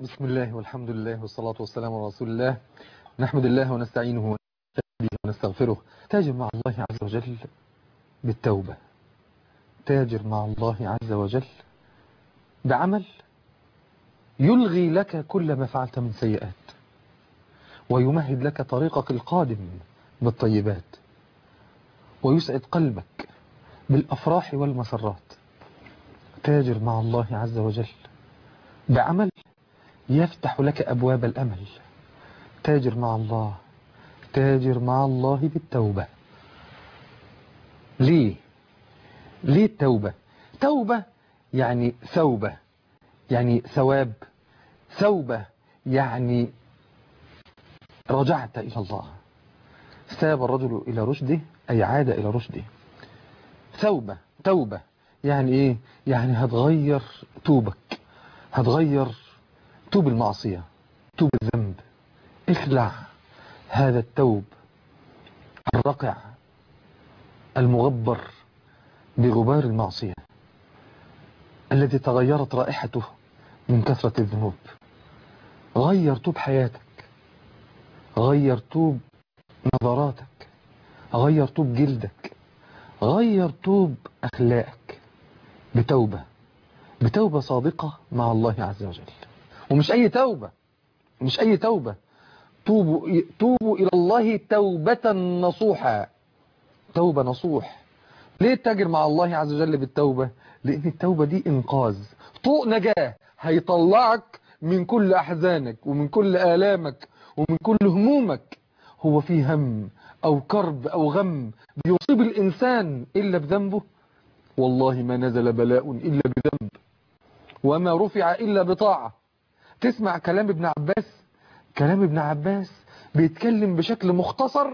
بسم الله والحمد لله والصلاة والسلام على رسول الله. نحمد الله ونستعينه ونستهديه ونستغفره. تاجر مع الله عز وجل بالتوبة، تاجر مع الله عز وجل بعمل يلغي لك كل ما فعلت من سيئات، ويمهد لك طريقك القادم بالطيبات، ويسعد قلبك بالأفراح والمسرات. تاجر مع الله عز وجل بعمل يفتح لك أبواب الأمل. تاجر مع الله، تاجر مع الله بالتوبة. ليه التوبة؟ توبة يعني ثوبة، يعني ثواب. ثوبة يعني رجعت إلى الله. ثاب الرجل إلى رشده أي عاد إلى رشده. توبة يعني إيه؟ يعني هتغير توبك، هتغير توب المعصية، توب الذنب. اخلع هذا التوب الرقع المغبر بغبار المعصية الذي تغيرت رائحته من كثرة الذنوب. غير توب حياتك، غير توب نظراتك، غير توب جلدك، غير توب أخلاقك بتوبة صادقة مع الله عز وجل. ومش أي توبة، مش أي توبة. توبوا إلى الله توبة نصوحا. توبة نصوح. ليه التاجر مع الله عز وجل بالتوبة؟ لأن التوبة دي إنقاذ، طوق نجاة هيطلعك من كل أحزانك ومن كل آلامك ومن كل همومك. هو في هم أو كرب أو غم بيصيب الإنسان إلا بذنبه؟ والله ما نزل بلاء إلا بذنب، وما رفع إلا بطاعة. تسمع كلام ابن عباس، كلام ابن عباس بيتكلم بشكل مختصر.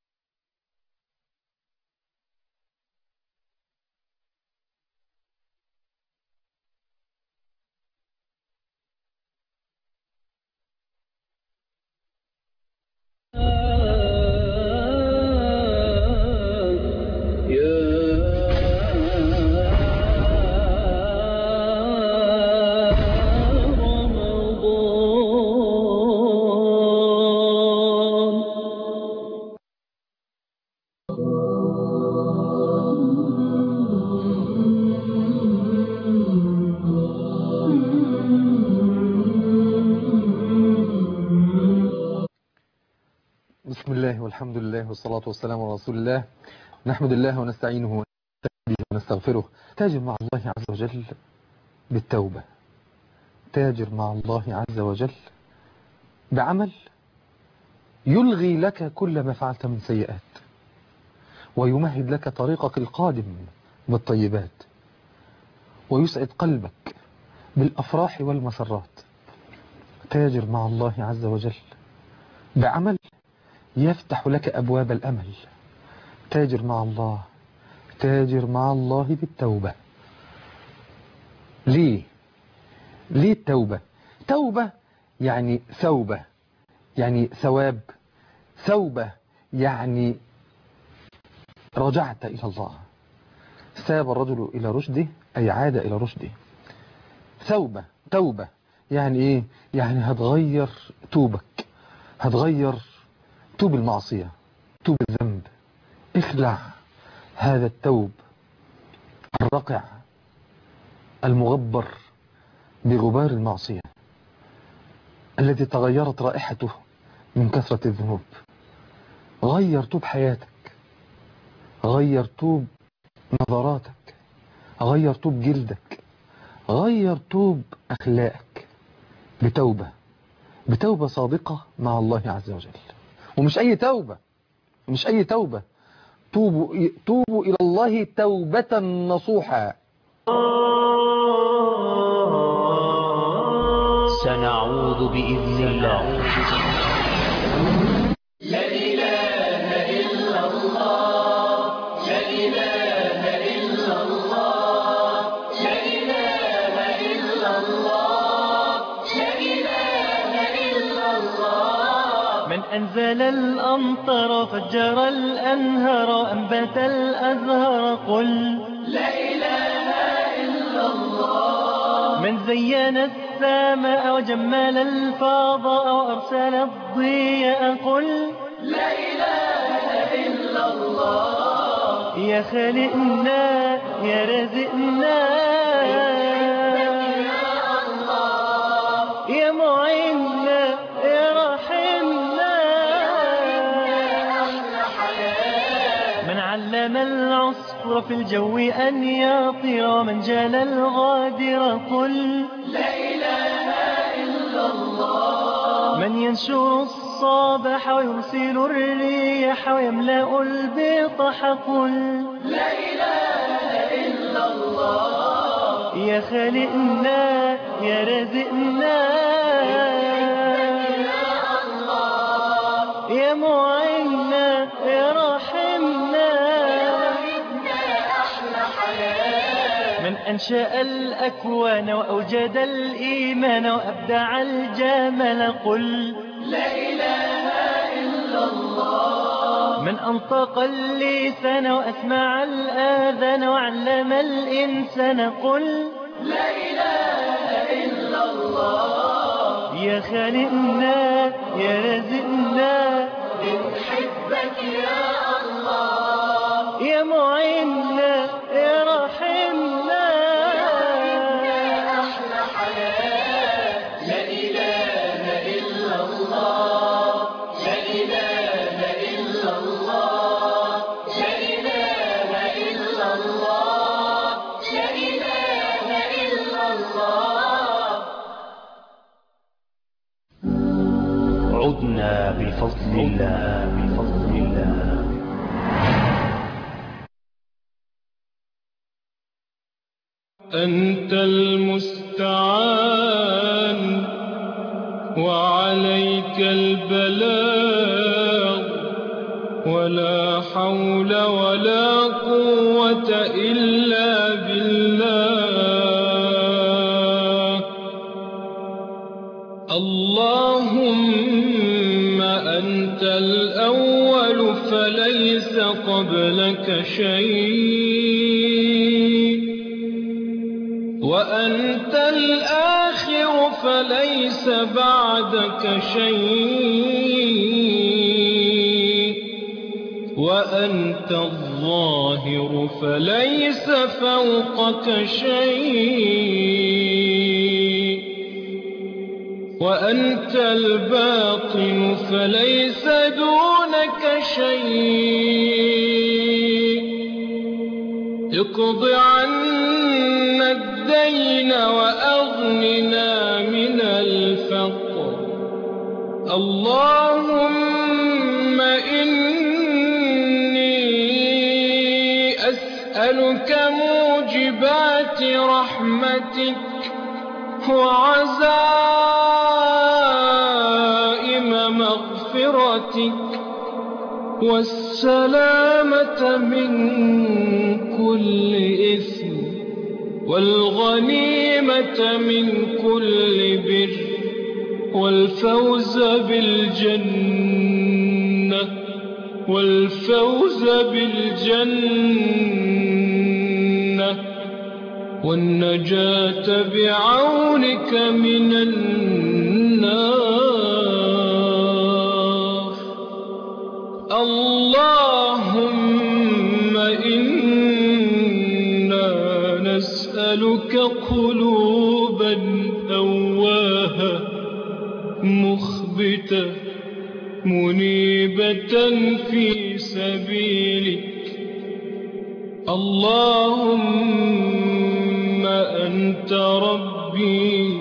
بسم الله والحمد لله والصلاة والسلام على رسول الله. نحمد الله ونستعينه ونستهديه ونستغفره. تاجر مع الله عز وجل بالتوبة، تاجر مع الله عز وجل بعمل يلغي لك كل ما فعلت من سيئات، ويمهد لك طريقك القادم بالطيبات، ويسعد قلبك بالأفراح والمسرات. تاجر مع الله عز وجل بعمل يفتح لك أبواب الأمل. تاجر مع الله، تاجر مع الله بالتوبة. ليه التوبة؟ توبة يعني ثوبة، يعني ثواب. ثوبة يعني رجعت إلى الله. ثاب الرجل إلى رشده أي عاد إلى رشده. توبة يعني إيه؟ يعني هتغير توبك، هتغير توب المعصية، توب الذنب. اخلع هذا التوب الرقع المغبر بغبار المعصية الذي تغيرت رائحته من كثرة الذنوب. غير توب حياتك، غير توب نظراتك، غير توب جلدك، غير توب أخلاقك بتوبة صادقة مع الله عز وجل. ومش أي توبة، مش أي توبة. توبوا إلى الله توبة نصوحا. سنعود بإذن الله. لا إله إلا الله، لا إله إلا الله، لا إله إلا الله، لا إله إلا الله. من أنزل الأمطار فجر الأنهار أنبت الأزهار قل لا إله إلا الله، من زين السماء وجمل الفضاء وأرسل الضياء قل لا إله إلا الله. يا خالقنا يا رازقنا يا معيننا يا رحمنا من علم العصفور في الجو أن يطير ومن جال الغادر قل لا إله إلا الله. من ينشر الصباح ويرسل الريح ويملأ البطح قل لا إله إلا الله. يا خالقنا يا رازقنا يا معيننا يا رحمنا من أنشأ الأكوان وأوجد الإيمان وأبدع الجمال قل لا إله إلا الله. من أنطق اللسان وأسمع الآذان وعلم الإنسان قل لا إله إلا الله. يا خالقنا يا رازقنا بنحبك يا الله. يا معيننا يا رحمنا أحلى حياة. لا إله إلا الله. لا إله إلا الله. لا إله إلا الله. لا إله إلا الله. عدنا بفضل الله بفضل الله. أنت المستعان وعليك البلاغ ولا حول ولا قوة إلا بالله. اللهم أنت الأول فليس قبلك شيء وأنت الآخر فليس بعدك شيء وأنت الظاهر فليس فوقك شيء وأنت الباطن فليس دونك شيء. اقض عنا الدين وأغننا من الفقر. اللهم إني أسألك موجبات رحمتك وعزائم مغفرتك والسلامة من كل إثم والغنيمة من كل بر والفوز بالجنة والنجاة بعونك من النار. اللهم إنا نسألك قلوبا أواها مخبتة منيبة في سبيلك. اللهم أنت ربي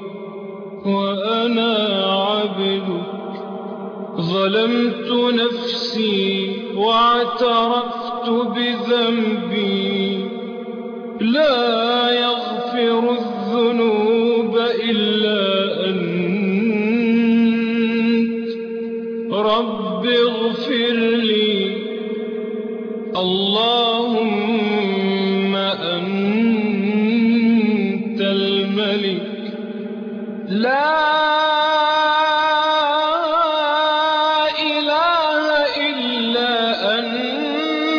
وأنا عبدك ظلمت نفسي واعترفت بذنبي لا يغفر الذنوب إلا أنت رب اغفر لي. اللهم أنت الملك لا إله إلا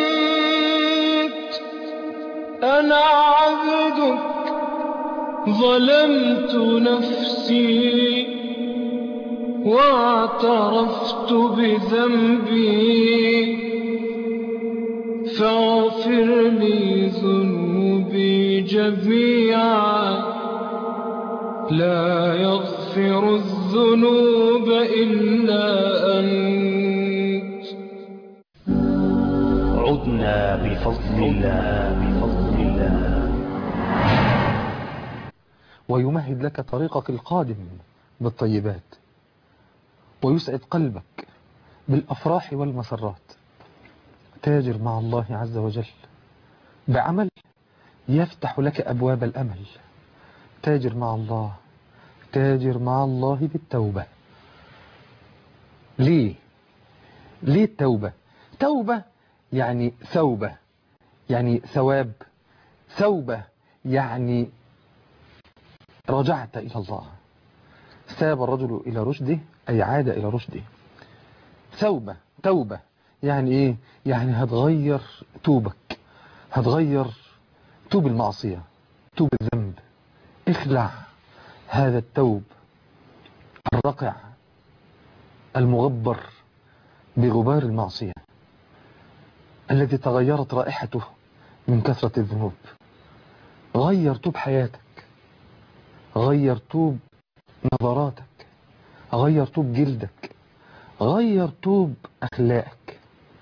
أنت. أنا عبدك ظلمت نفسي واعترفت بذنبي فاغفر لي ذنوبي جميعا لا يغفر الذنوب إلا أنت. عدنا بفضل الله ويمهد لك طريقك القادم بالطيبات، ويسعد قلبك بالأفراح والمسرات. تاجر مع الله عز وجل بعمل يفتح لك أبواب الأمل. تاجر مع الله، تاجر مع الله بالتوبة. ليه التوبة؟ توبة يعني ثوبة، يعني ثواب. ثوبة يعني رجعت إلى الله. ثاب الرجل إلى رشده أي عاد إلى رشده. توبة يعني إيه؟ يعني هتغير توبك، هتغير توب المعصية، توب الذنب. اخلع هذا التوب الرقع المغبر بغبار المعصية الذي تغيرت رائحته من كثرة الذنوب. غير توب حياتك، غير توب نظراتك، غير توب جلدك، غير توب أخلاقك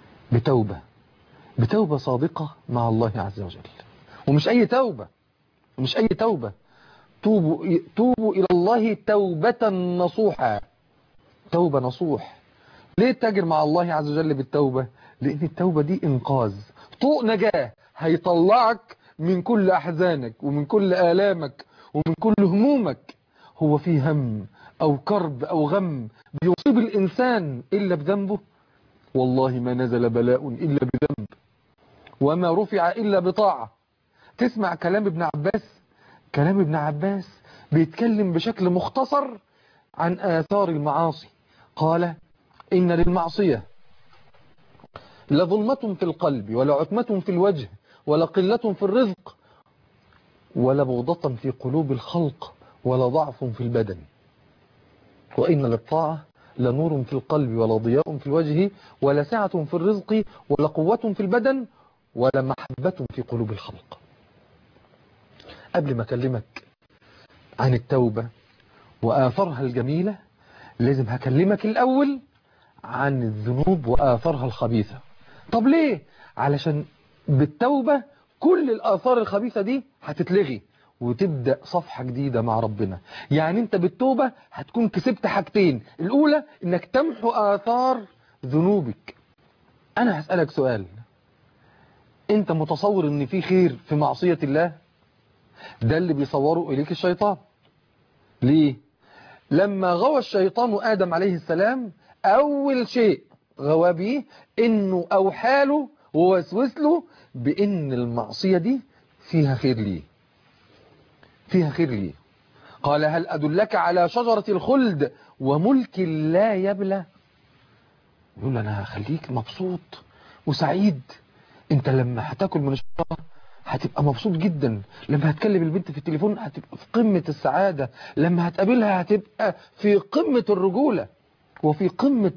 بتوبة صادقة مع الله عز وجل. ومش أي توبة، توبوا إلى الله توبة نصوحا. توبة نصوح. ليه تتاجر مع الله عز وجل بالتوبة؟ لأن التوبة دي إنقاذ، طوق نجاة هيطلعك من كل أحزانك ومن كل آلامك ومن كل همومك. هو في هم أو كرب أو غم بيصيب الإنسان إلا بذنبه؟ والله ما نزل بلاء إلا بذنب، وما رفع إلا بطاعة. تسمع كلام ابن عباس بيتكلم بشكل مختصر عن آثار المعاصي. قال: إن للمعصية لظلمة في القلب، ولا عتمة في الوجه، ولا قلة في الرزق، ولا بغضة في قلوب الخلق، ولا ضعف في البدن. وإن للطاعة لنور في القلب، ولا ضياء في الوجه، ولا سعة في الرزق، ولا قوة في البدن، ولا محبة في قلوب الخلق. قبل ما أكلمك عن التوبة وآثارها الجميلة، لازم هكلمك الأول عن الذنوب وآثارها الخبيثة. طب ليه؟ علشان بالتوبة كل الآثار الخبيثة دي هتتلغي وتبدأ صفحة جديدة مع ربنا. يعني انت بالتوبة هتكون كسبت حاجتين. الأولى انك تمحو آثار ذنوبك. أنا هسألك سؤال: انت متصور ان في خير في معصية الله؟ ده اللي بيصوره إليك الشيطان. ليه؟ لما غوى الشيطان آدم عليه السلام، أول شيء غوى به إنه أوحاله ووسوس له بإن المعصية دي فيها خير ليه. قال: هل أدلك على شجرة الخلد وملك لا يبلى؟ يقول له: أنا هخليك مبسوط وسعيد. انت لما هتاكل من الشجرة هتبقى مبسوط جدا، لما هتكلم البنت في التليفون هتبقى في قمة السعادة، لما هتقابلها هتبقى في قمة الرجولة وفي قمة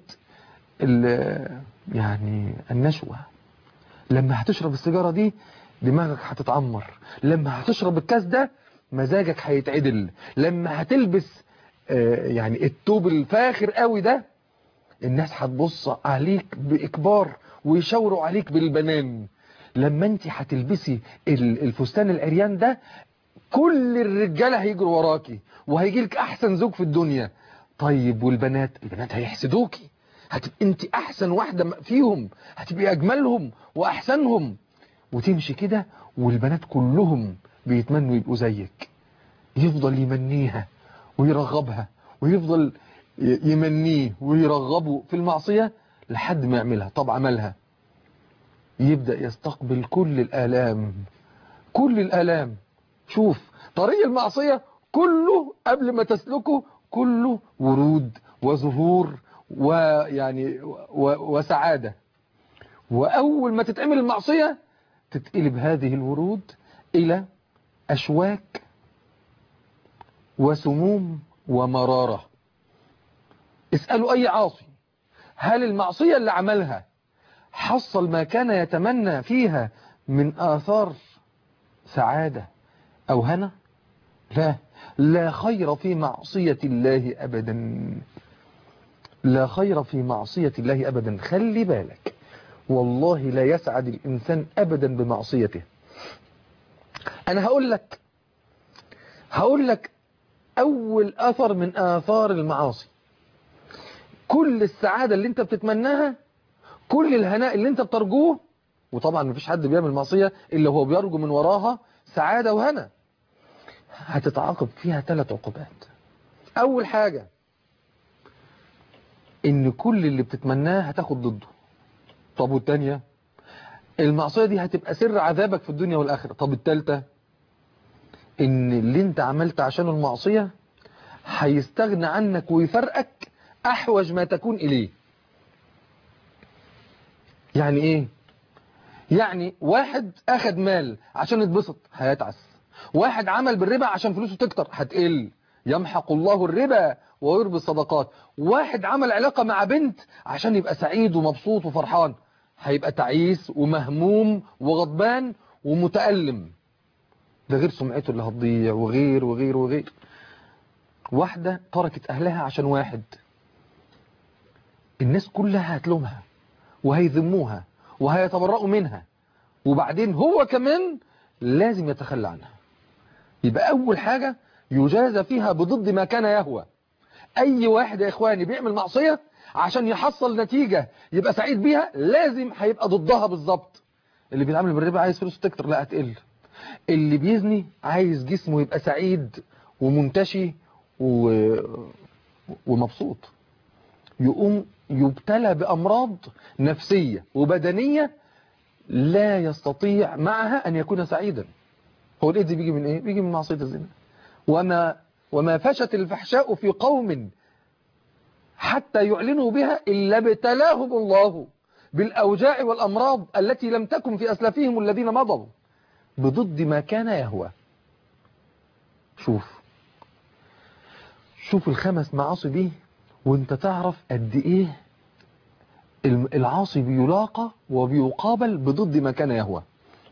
يعني النشوة. لما هتشرب السيجارة دي دماغك هتتعمر، لما هتشرب الكاس ده مزاجك هيتعدل، لما هتلبس يعني التوب الفاخر قوي ده الناس هتبص عليك بإكبار ويشاوروا عليك بالبنان. لما انت هتلبسي الفستان العريان ده كل الرجاله هيجروا وراكي وهيجيلك احسن زوج في الدنيا. طيب والبنات؟ البنات هيحسدوكي، هتبقى انت احسن واحده فيهم، هتبقي اجملهم واحسنهم، وتمشي كده والبنات كلهم بيتمنوا يبقوا زيك. يفضل يمنيها ويرغبها ويفضل يمنيه ويرغبه في المعصيه لحد ما يعملها. طب عملها، يبدأ يستقبل كل الآلام. شوف طريق المعصية كله قبل ما تسلكه كله ورود وزهور ويعني وسعادة، وأول ما تتعمل المعصية تتقلب هذه الورود إلى أشواك وسموم ومرارة. اسألوا أي عاصي هل المعصية اللي عملها حصل ما كان يتمنى فيها من آثار سعادة أو هنا؟ لا، لا خير في معصية الله أبدا، لا خير في معصية الله أبدا. خلي بالك، والله لا يسعد الإنسان أبدا بمعصيته. أنا هقول لك أول أثر من آثار المعاصي. كل السعادة اللي انت بتتمناها، كل الهناء اللي انت بترجوه، وطبعا مفيش حد بيعمل معصية إلا هو بيرجو من وراها سعادة وهنا، هتتعاقب فيها 3 عقوبات. أول حاجة إن كل اللي بتتمناه هتاخد ضده. طب والتانية، المعصية دي هتبقى سر عذابك في الدنيا والآخرة. طب التالتة، إن اللي انت عملت عشان المعصية هيستغنى عنك ويفرقك أحوج ما تكون إليه. يعني إيه؟ يعني واحد أخد مال عشان يتبسط هيتعس، واحد عمل بالربا عشان فلوسه تكتر هتقل، يمحق الله الربا ويربي الصدقات. واحد عمل علاقة مع بنت عشان يبقى سعيد ومبسوط وفرحان، هيبقى تعيس ومهموم وغضبان ومتألم، ده غير سمعته اللي هتضيع وغير وغير وغير. واحدة تركت أهلها عشان واحد، الناس كلها هتلومها وهيذموها وهيتبرؤوا منها، وبعدين هو كمان لازم يتخلى عنها. يبقى أول حاجة يجازى فيها بضد ما كان يهوى. أي واحد يا إخواني بيعمل معصية عشان يحصل نتيجة يبقى سعيد بيها، لازم هيبقى ضدها بالظبط. اللي بيتعامل بالربا عايز فلوسه تكتر، لا هتقل. اللي بيزني عايز جسمه يبقى سعيد ومنتشي ومبسوط، يقوم يبتلى بأمراض نفسية وبدنية لا يستطيع معها أن يكون سعيدا. هو الإيدز بيجي من إيه؟ بيجي من معصية الزنا. وما فشت الفحشاء في قوم حتى يعلنوا بها إلا ابتلاهم الله بالأوجاع والأمراض التي لم تكن في أسلافهم الذين مضوا بضد ما كان يهوى. شوف ال5 معاصي دي وانت تعرف قد ايه العاصي بيلاقى وبيقابل بضد ما كان يهوى.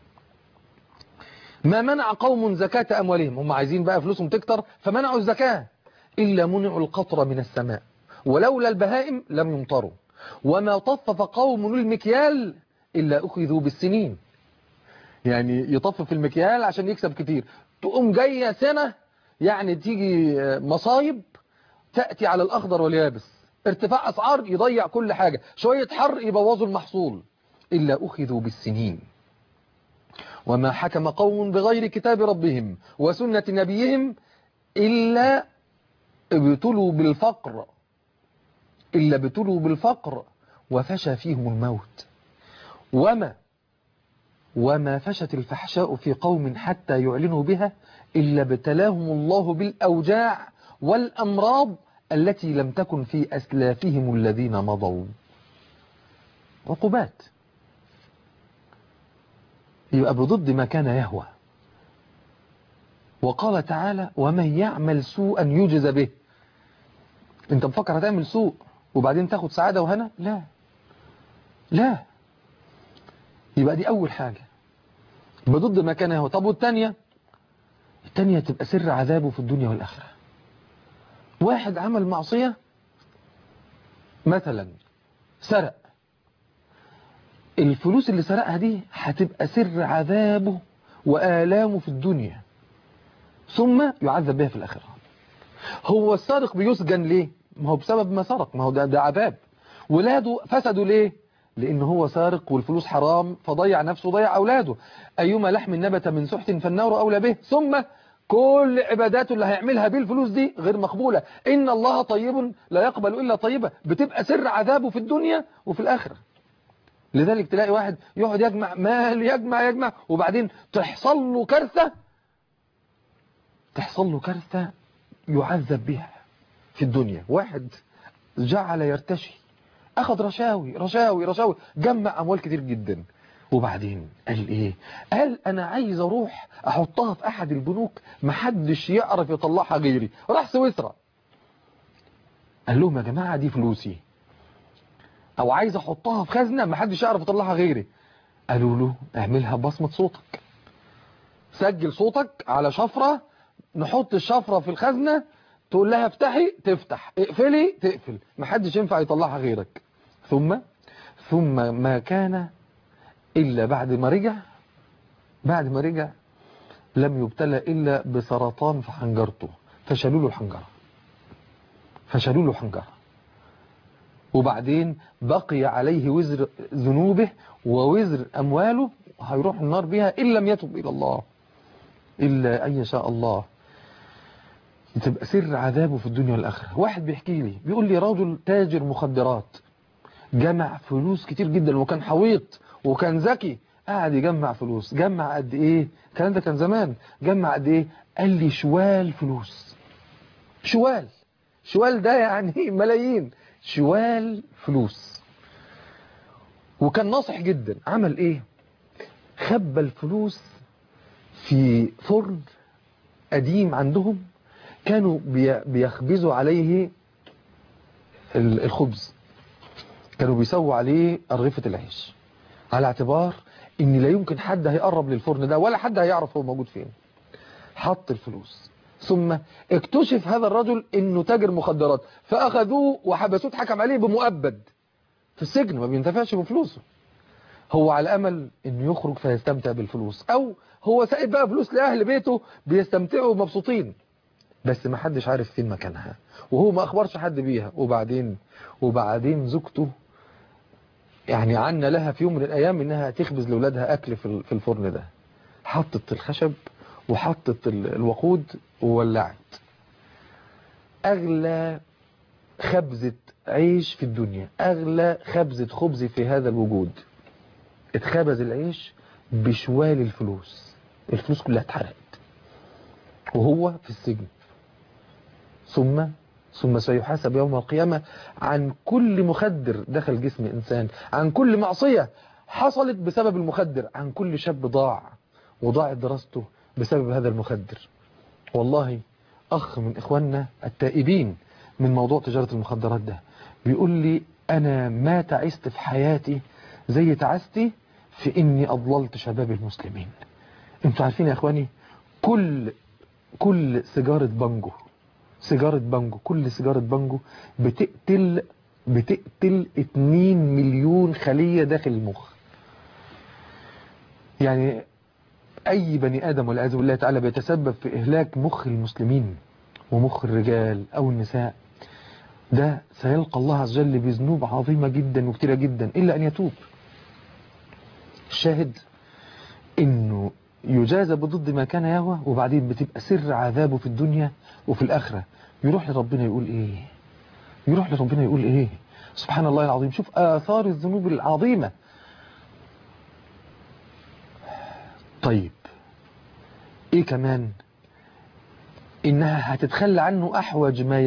ما منع قوم زكاة أموالهم، هم عايزين بقى فلوسهم تكتر فمنعوا الزكاة، إلا منعوا القطر من السماء ولولا البهائم لم يمطروا، وما طفف قوم المكيال إلا أخذوا بالسنين. يعني يطفف المكيال عشان يكسب كتير، تقوم جاية سنة يعني تيجي مصايب تأتي على الأخضر واليابس، ارتفاع أسعار يضيع كل حاجة، شوية حر يبوظوا المحصول، إلا أخذوا بالسنين. وما حكم قوم بغير كتاب ربهم وسنة نبيهم إلا ابتلوا بالفقر وفشى فيهم الموت. وما فشت الفحشاء في قوم حتى يعلنوا بها إلا ابتلاهم الله بالأوجاع والأمراض التي لم تكن في أسلافهم الذين مضوا. عقوبات. يبقى بضد ما كان يهوى. وقال تعالى ومن يعمل سوءا يجز به. انت مفكر هتعمل سوء وبعدين تاخد سعادة وهنا؟ لا. يبقى دي أول حاجة بضد ما كان يهوى. طب والتانية تبقى سر عذابه في الدنيا والآخرة. واحد عمل معصية مثلا سرق، الفلوس اللي سرقها دي هتبقى سر عذابه وآلامه في الدنيا ثم يعذب بها في الآخرة. هو السارق بيسجن ليه؟ ما هو بسبب ما سرق، ما هو ده عذاب. ولاده فسدوا ليه؟ لأن هو سارق والفلوس حرام فضيع نفسه وضيع أولاده. أيما لحم نبت من سحت فالنار أولى به. ثم كل عباداته اللي هيعملها بالفلوس دي غير مقبولة. إن الله طيب لا يقبل إلا طيبة، بتبقى سر عذابه في الدنيا وفي الآخرة. لذلك تلاقي واحد يقعد يجمع مال يجمع وبعدين تحصل له كارثة يعذب بها في الدنيا. واحد جعل يرتشي، أخذ رشاوي جمع أموال كتير جدا، وبعدين قال ايه؟ قال انا عايز اروح احطها في احد البنوك محدش يعرف يطلعها غيري. راح سويسرا قال لهم يا جماعة دي فلوسي، او عايز احطها في خزنة محدش يعرف يطلعها غيري. قالوا له اعملها بصمة صوتك، سجل صوتك على شفرة، نحط الشفرة في الخزنة، تقول لها افتحي تفتح، اقفلي تقفل، محدش ينفع يطلعها غيرك. ثم ما كان إلا بعد ما رجع لم يبتلى إلا بسرطان في حنجرته، فشالوا له الحنجرة. وبعدين بقي عليه وزر ذنوبه ووزر أمواله، هيروح النار بها إن لم يتب إلى الله إلا أن يشاء الله. تبقى سر عذابه في الدنيا والآخرة. واحد بيحكي لي بيقول لي رجل تاجر مخدرات جمع فلوس كتير جدا وكان حويط وكان ذكي، قاعد يجمع فلوس. جمع قد ايه؟ الكلام ده كان زمان. جمع قد ايه؟ قال لي شوال فلوس. شوال ده يعني ملايين، شوال فلوس. وكان ناصح جدا. عمل ايه؟ خبى الفلوس في فرن قديم عندهم كانوا بيخبزوا عليه الخبز، كانوا بيسووا عليه رغيفة العيش، على اعتبار ان لا يمكن حد هيقرب للفرن ده ولا حد هيعرف هو موجود فين. حط الفلوس، ثم اكتشف هذا الرجل انه تاجر مخدرات، فاخذوه وحبسوه، اتحكم عليه بمؤبد في السجن، ما بينتفعش بفلوسه. هو على امل انه يخرج فيستمتع بالفلوس، او هو سايب بقى فلوس لاهل بيته بيستمتعوا مبسوطين، بس ما حدش عارف فين مكانها، وهو ما اخبرش حد بيها. وبعدين زوجته يعني عنا لها في يوم من الايام انها تخبز لاولادها اكل في الفرن ده. حطت الخشب وحطت الوقود وولعت. اغلى خبزة عيش في الدنيا، اغلى خبزة خبز في هذا الوجود، اتخبز العيش بشوال الفلوس كلها اتحرقت وهو في السجن. ثم سيحاسب يوم القيامة عن كل مخدر دخل جسم إنسان، عن كل معصية حصلت بسبب المخدر، عن كل شاب وضاعت دراسته بسبب هذا المخدر. والله أخ من إخواننا التائبين من موضوع تجارة المخدرات ده بيقول لي أنا ما تعست في حياتي زي تعستي في إني أضللت شباب المسلمين. انتوا عارفين يا إخواني، كل سيجارة بانجو، كل سيجارة بانجو بتقتل 2 مليون خلية داخل المخ. يعني أي بني آدم والعياذ بالله تعالى بيتسبب في إهلاك مخ المسلمين ومخ الرجال أو النساء، ده سيلقى الله عز وجل بذنوب عظيمة جدا وكتيرة جدا إلا أن يتوب. الشاهد إنه يجازى بضد ما كان يهوى، وبعدين بتبقى سر عذابه في الدنيا وفي الآخرة. يروح لربنا يقول إيه؟ سبحان الله العظيم. شوف آثار الذنوب العظيمة. طيب إيه كمان؟ إنها هتتخلى عنه أحوج ما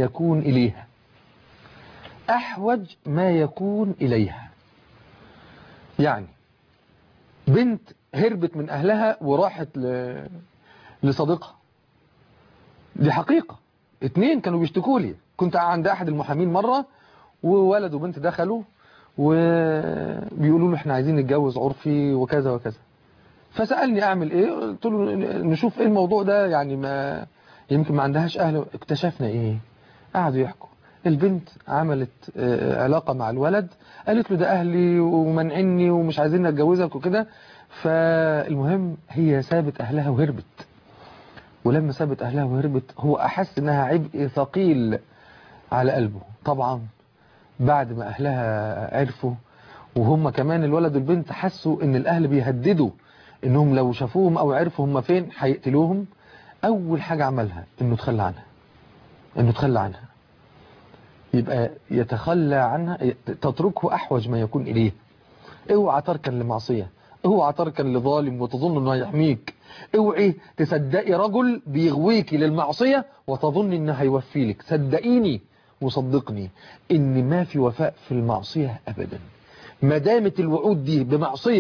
يكون إليها. يعني بنت هربت من أهلها وراحت لصديقها، دي حقيقة. 2 كانوا بيشتكوا لي، كنت عند أحد المحامين مرة وولد وبنت دخلوا وبيقولوا له احنا عايزين نتجوز عرفي وكذا وكذا. فسألني أعمل إيه؟ قلت له نشوف إيه الموضوع ده، يعني ما يمكن ما عندهاش أهل. اكتشفنا إيه؟ قعدوا يحكوا. البنت عملت علاقة مع الولد، قالت له ده أهلي ومنعني ومش عايزين نتجوزك وكده. فالمهم هي سابت أهلها وهربت، ولما سابت أهلها وهربت هو أحس إنها عبء ثقيل على قلبه. طبعا بعد ما أهلها عرفوا، وهم كمان الولد والبنت حسوا إن الأهل بيهددوا إنهم لو شافوهم أو عرفوا هم فين هيقتلوهم، أول حاجة عملها إنه تخلى عنها. يبقى يتخلى عنها، تتركه أحوج ما يكون إليه. اوعى تركن لمعصية، اوعى تركن لظالم وتظن انه هيحميك، اوعي تصدقي رجل بيغويكي للمعصية وتظن انه هيوفي لك. صدقيني وصدقني ان ما في وفاء في المعصية ابدا. ما دامت الوعود دي بمعصية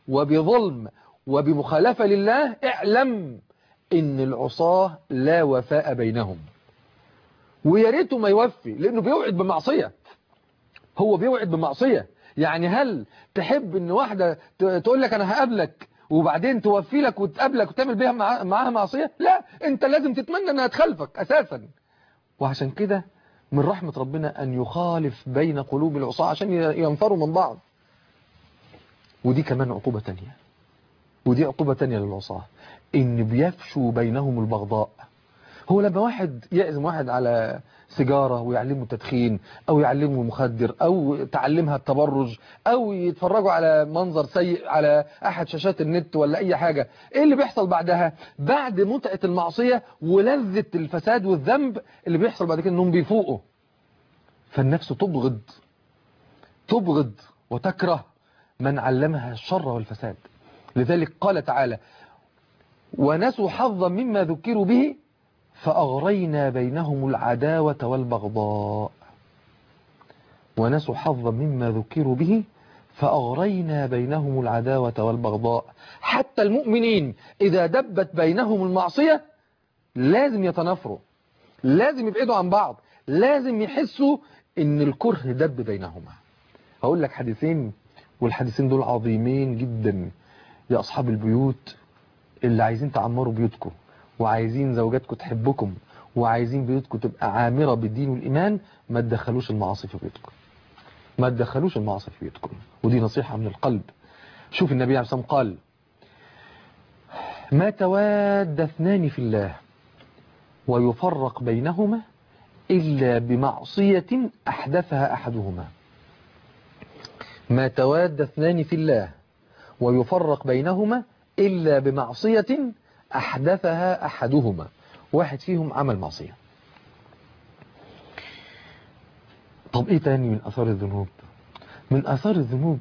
وبظلم وبمخالفة لله، اعلم إن العصاة لا وفاء بينهم. ويا ريته ما يوفي، لأنه بيوعد بمعصية. هو بيوعد بمعصية. يعني هل تحب إن واحدة تقول لك أنا هقابلك وبعدين توفي لك وتقابلك وتعمل بيها معاها معصية؟ لا، أنت لازم تتمنى أنها تخالفك أساسا. وعشان كده من رحمة ربنا أن يخالف بين قلوب العصاة عشان ينفروا من بعض. ودي كمان عقوبة تانية، ودي عقوبة تانية للعصاة، إن بيفشوا بينهم البغضاء. هو لما واحد يعزم واحد على سيجارة ويعلمه التدخين أو يعلمه مخدر أو تعلمها التبرج أو يتفرجوا على منظر سيء على أحد شاشات النت ولا أي حاجة، إيه اللي بيحصل بعدها؟ بعد متعة المعصية ولذة الفساد والذنب، اللي بيحصل بعد كده إنهم بيفوقوا. فالنفس تبغض وتكره من علمها الشر والفساد. لذلك قال تعالى: ونسوا حظا مما ذكروا به فأغرينا بينهم العداوة والبغضاء. ونسوا حظا مما ذكروا به فأغرينا بينهم العداوة والبغضاء. حتى المؤمنين إذا دبت بينهم المعصية لازم يتنافروا، لازم يبعدوا عن بعض، لازم يحسوا إن الكره دب بينهما. هقول لك حديثين، والحديثين دول عظيمين جدا يا أصحاب البيوت اللي عايزين تعمروا بيوتكم وعايزين زوجاتكم تحبكم وعايزين بيوتكم تبقى عامرة بالدين والإيمان. ما تدخلوش المعاصي في بيوتكم، ما تدخلوش المعاصي في بيوتكم. ودي نصيحة من القلب. شوف النبي عليه الصلاة والسلام قال: ما تواد اثنان في الله ويفرق بينهما إلا بمعصية أحدثها أحدهما. ما تواد اثنان في الله ويفرق بينهما إلا بمعصية أحدثها أحدهما. واحد فيهم عمل معصية. طب إيه تاني من أثار الذنوب؟ من أثار الذنوب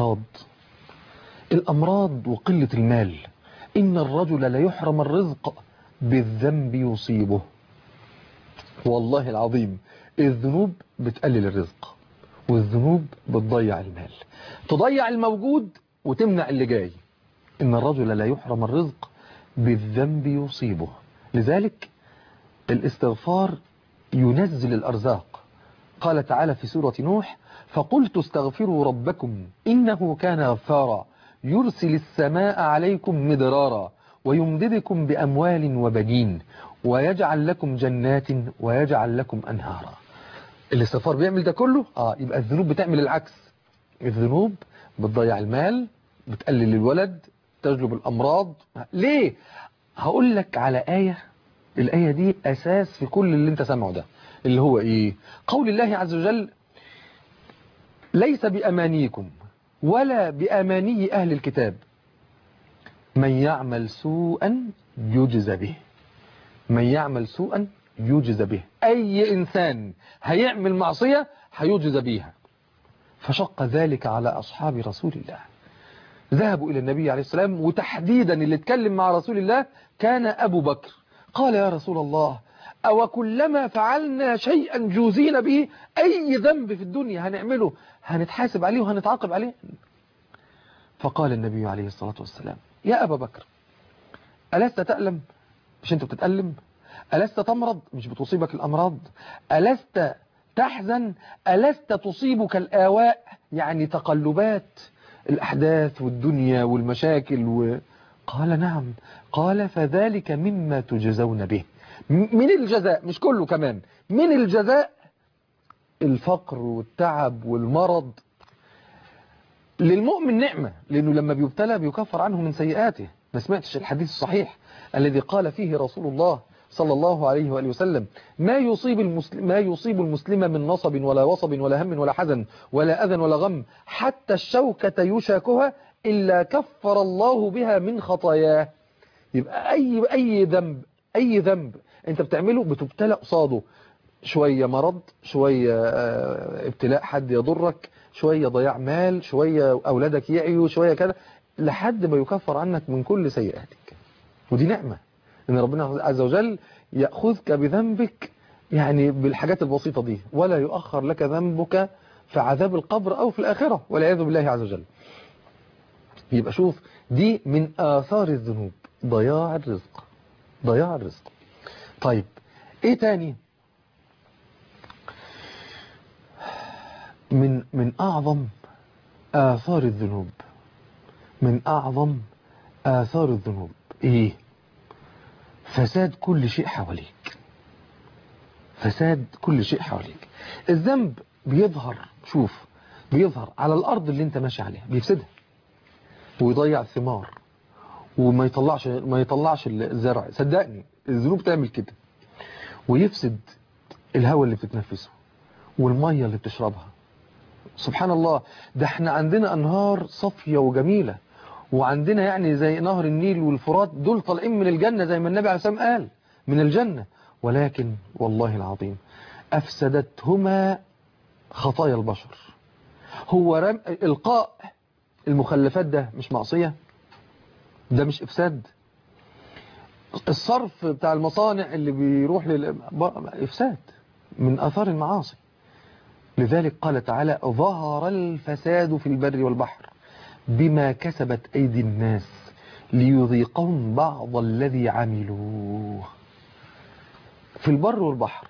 الأمراض وقلة المال. إن الرجل لا يحرم الرزق بالذنب يصيبه. والله العظيم الذنوب بتقلل الرزق، والذنوب بتضيع المال، تضيع الموجود وتمنع اللي جاي. إن الرجل لا يحرم الرزق بالذنب يصيبه. لذلك الاستغفار ينزل الأرزاق. قال تعالى في سورة نوح: فقلت استغفروا ربكم إنه كان غفارا يرسل السماء عليكم مدرارا ويمددكم بأموال وبنين ويجعل لكم جنات ويجعل لكم أنهارا. الاستغفار بيعمل ده كله. يبقى الذنوب بتعمل العكس. الذنوب بتضيع المال، بتقلل الولد، تجلب الأمراض. ليه؟ هقول لك على آية. الآية دي أساس في كل اللي انت سمعه ده، اللي هو إيه؟ قول الله عز وجل: ليس بأمانيكم ولا بأماني أهل الكتاب من يعمل سوءا يجزى به. من يعمل سوءا يجزى به. أي إنسان هيعمل معصية هيجزى بيها. فشق ذلك على أصحاب رسول الله. ذهبوا إلى النبي عليه السلام، وتحديدا اللي اتكلم مع رسول الله كان أبو بكر. قال: يا رسول الله، أو كلما فعلنا شيئا جوزينا به؟ أي ذنب في الدنيا هنعمله هنتحاسب عليه وهنتعاقب عليه؟ فقال النبي عليه الصلاة والسلام: يا أبا بكر، ألست تألم؟ مش أنت بتتألم؟ ألست تمرض؟ مش بتصيبك الأمراض؟ ألست تحزن؟ ألست تصيبك الآواء؟ يعني تقلبات الأحداث والدنيا والمشاكل قال: نعم. قال: فذلك مما تجزون به. من الجزاء، مش كله كمان، من الجزاء الفقر والتعب والمرض. للمؤمن نعمة، لأنه لما بيبتلى بيكفر عنه من سيئاته. ما سمعتش الحديث الصحيح الذي قال فيه رسول الله صلى الله عليه وآله وسلم: ما يصيب المسلم من نصب ولا وصب ولا هم ولا حزن ولا أذى ولا غم حتى الشوكة يشاكها إلا كفر الله بها من خطاياه. يبقى أي ذنب أنت بتعمله بتبتلى قصاده. شوية مرض، شوية ابتلاء حد يضرك، شوية ضياع مال، شوية أولادك يعيوا، شوية كذا، لحد ما يكفر عنك من كل سيئاتك. ودي نعمة إن ربنا عز وجل يأخذك بذنبك، يعني بالحاجات البسيطة دي، ولا يؤخر لك ذنبك في عذاب القبر أو في الآخرة والعياذ بالله عز وجل. يبقى شوف دي من آثار الذنوب، ضياع الرزق، ضياع الرزق. طيب ايه تاني؟ من أعظم آثار الذنوب، من أعظم آثار الذنوب ايه؟ فساد كل شيء حواليك، فساد كل شيء حواليك. الذنب بيظهر، شوف بيظهر على الأرض اللي انت ماشي عليها، بيفسدها ويضيع الثمار وما يطلعش الزرع. صدقني الذنوب تعمل كده. ويفسد الهواء اللي بتتنفسه والمية اللي بتشربها. سبحان الله، ده احنا عندنا أنهار صافية وجميلة، وعندنا يعني زي نهر النيل والفرات، دول طالعين من الجنة زي ما النبي عليه الصلاة والسلام قال من الجنة، ولكن والله العظيم أفسدتهما خطايا البشر. هو إلقاء المخلفات ده مش معصية؟ ده مش إفساد؟ الصرف بتاع المصانع اللي بيروح إفساد من آثار المعاصي. لذلك قال تعالى ظهر الفساد في البر والبحر بما كسبت أيدي الناس ليذيقهم بعض الذي عملوه. في البر والبحر.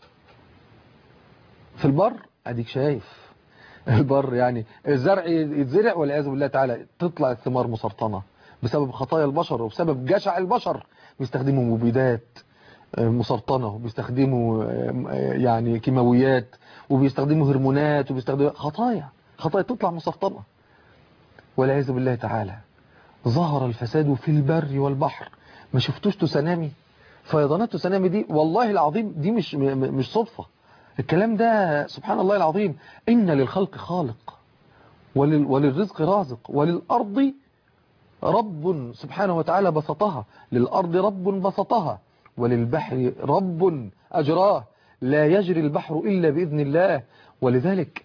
في البر أديك شايف البر، يعني الزرع يتزرع والعياذ بالله تعالى تطلع الثمار مسرطنة بسبب خطايا البشر وبسبب جشع البشر. بيستخدموا مبيدات مسرطنة، وبيستخدموا يعني كيماويات، وبيستخدموا هرمونات، وبيستخدموا خطايا تطلع مسرطنة والعياذ بالله تعالى. ظهر الفساد في البر والبحر. ما شفتوش تسونامي؟ فيضانات تسونامي دي والله العظيم دي مش صدفة. الكلام ده سبحان الله العظيم. إن للخلق خالق وللرزق رازق وللأرض رب سبحانه وتعالى بسطها، للأرض رب بسطها وللبحر رب أجراه، لا يجري البحر إلا بإذن الله. ولذلك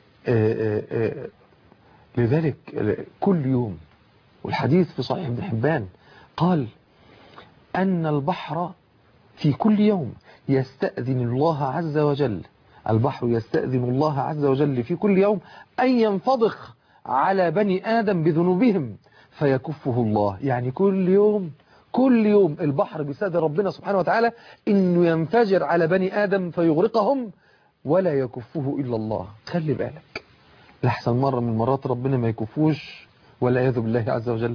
لذلك كل يوم، والحديث في صحيح ابن حبان قال أن البحر في كل يوم يستأذن الله عز وجل، البحر يستأذن الله عز وجل في كل يوم أن ينفضخ على بني آدم بذنوبهم فيكفه الله. يعني كل يوم البحر بيستأذن ربنا سبحانه وتعالى إنه ينفجر على بني آدم فيغرقهم ولا يكفه إلا الله. خلي بالك لحسن مرة من المرات ربنا ما يكفوش والعياذ بالله عز وجل.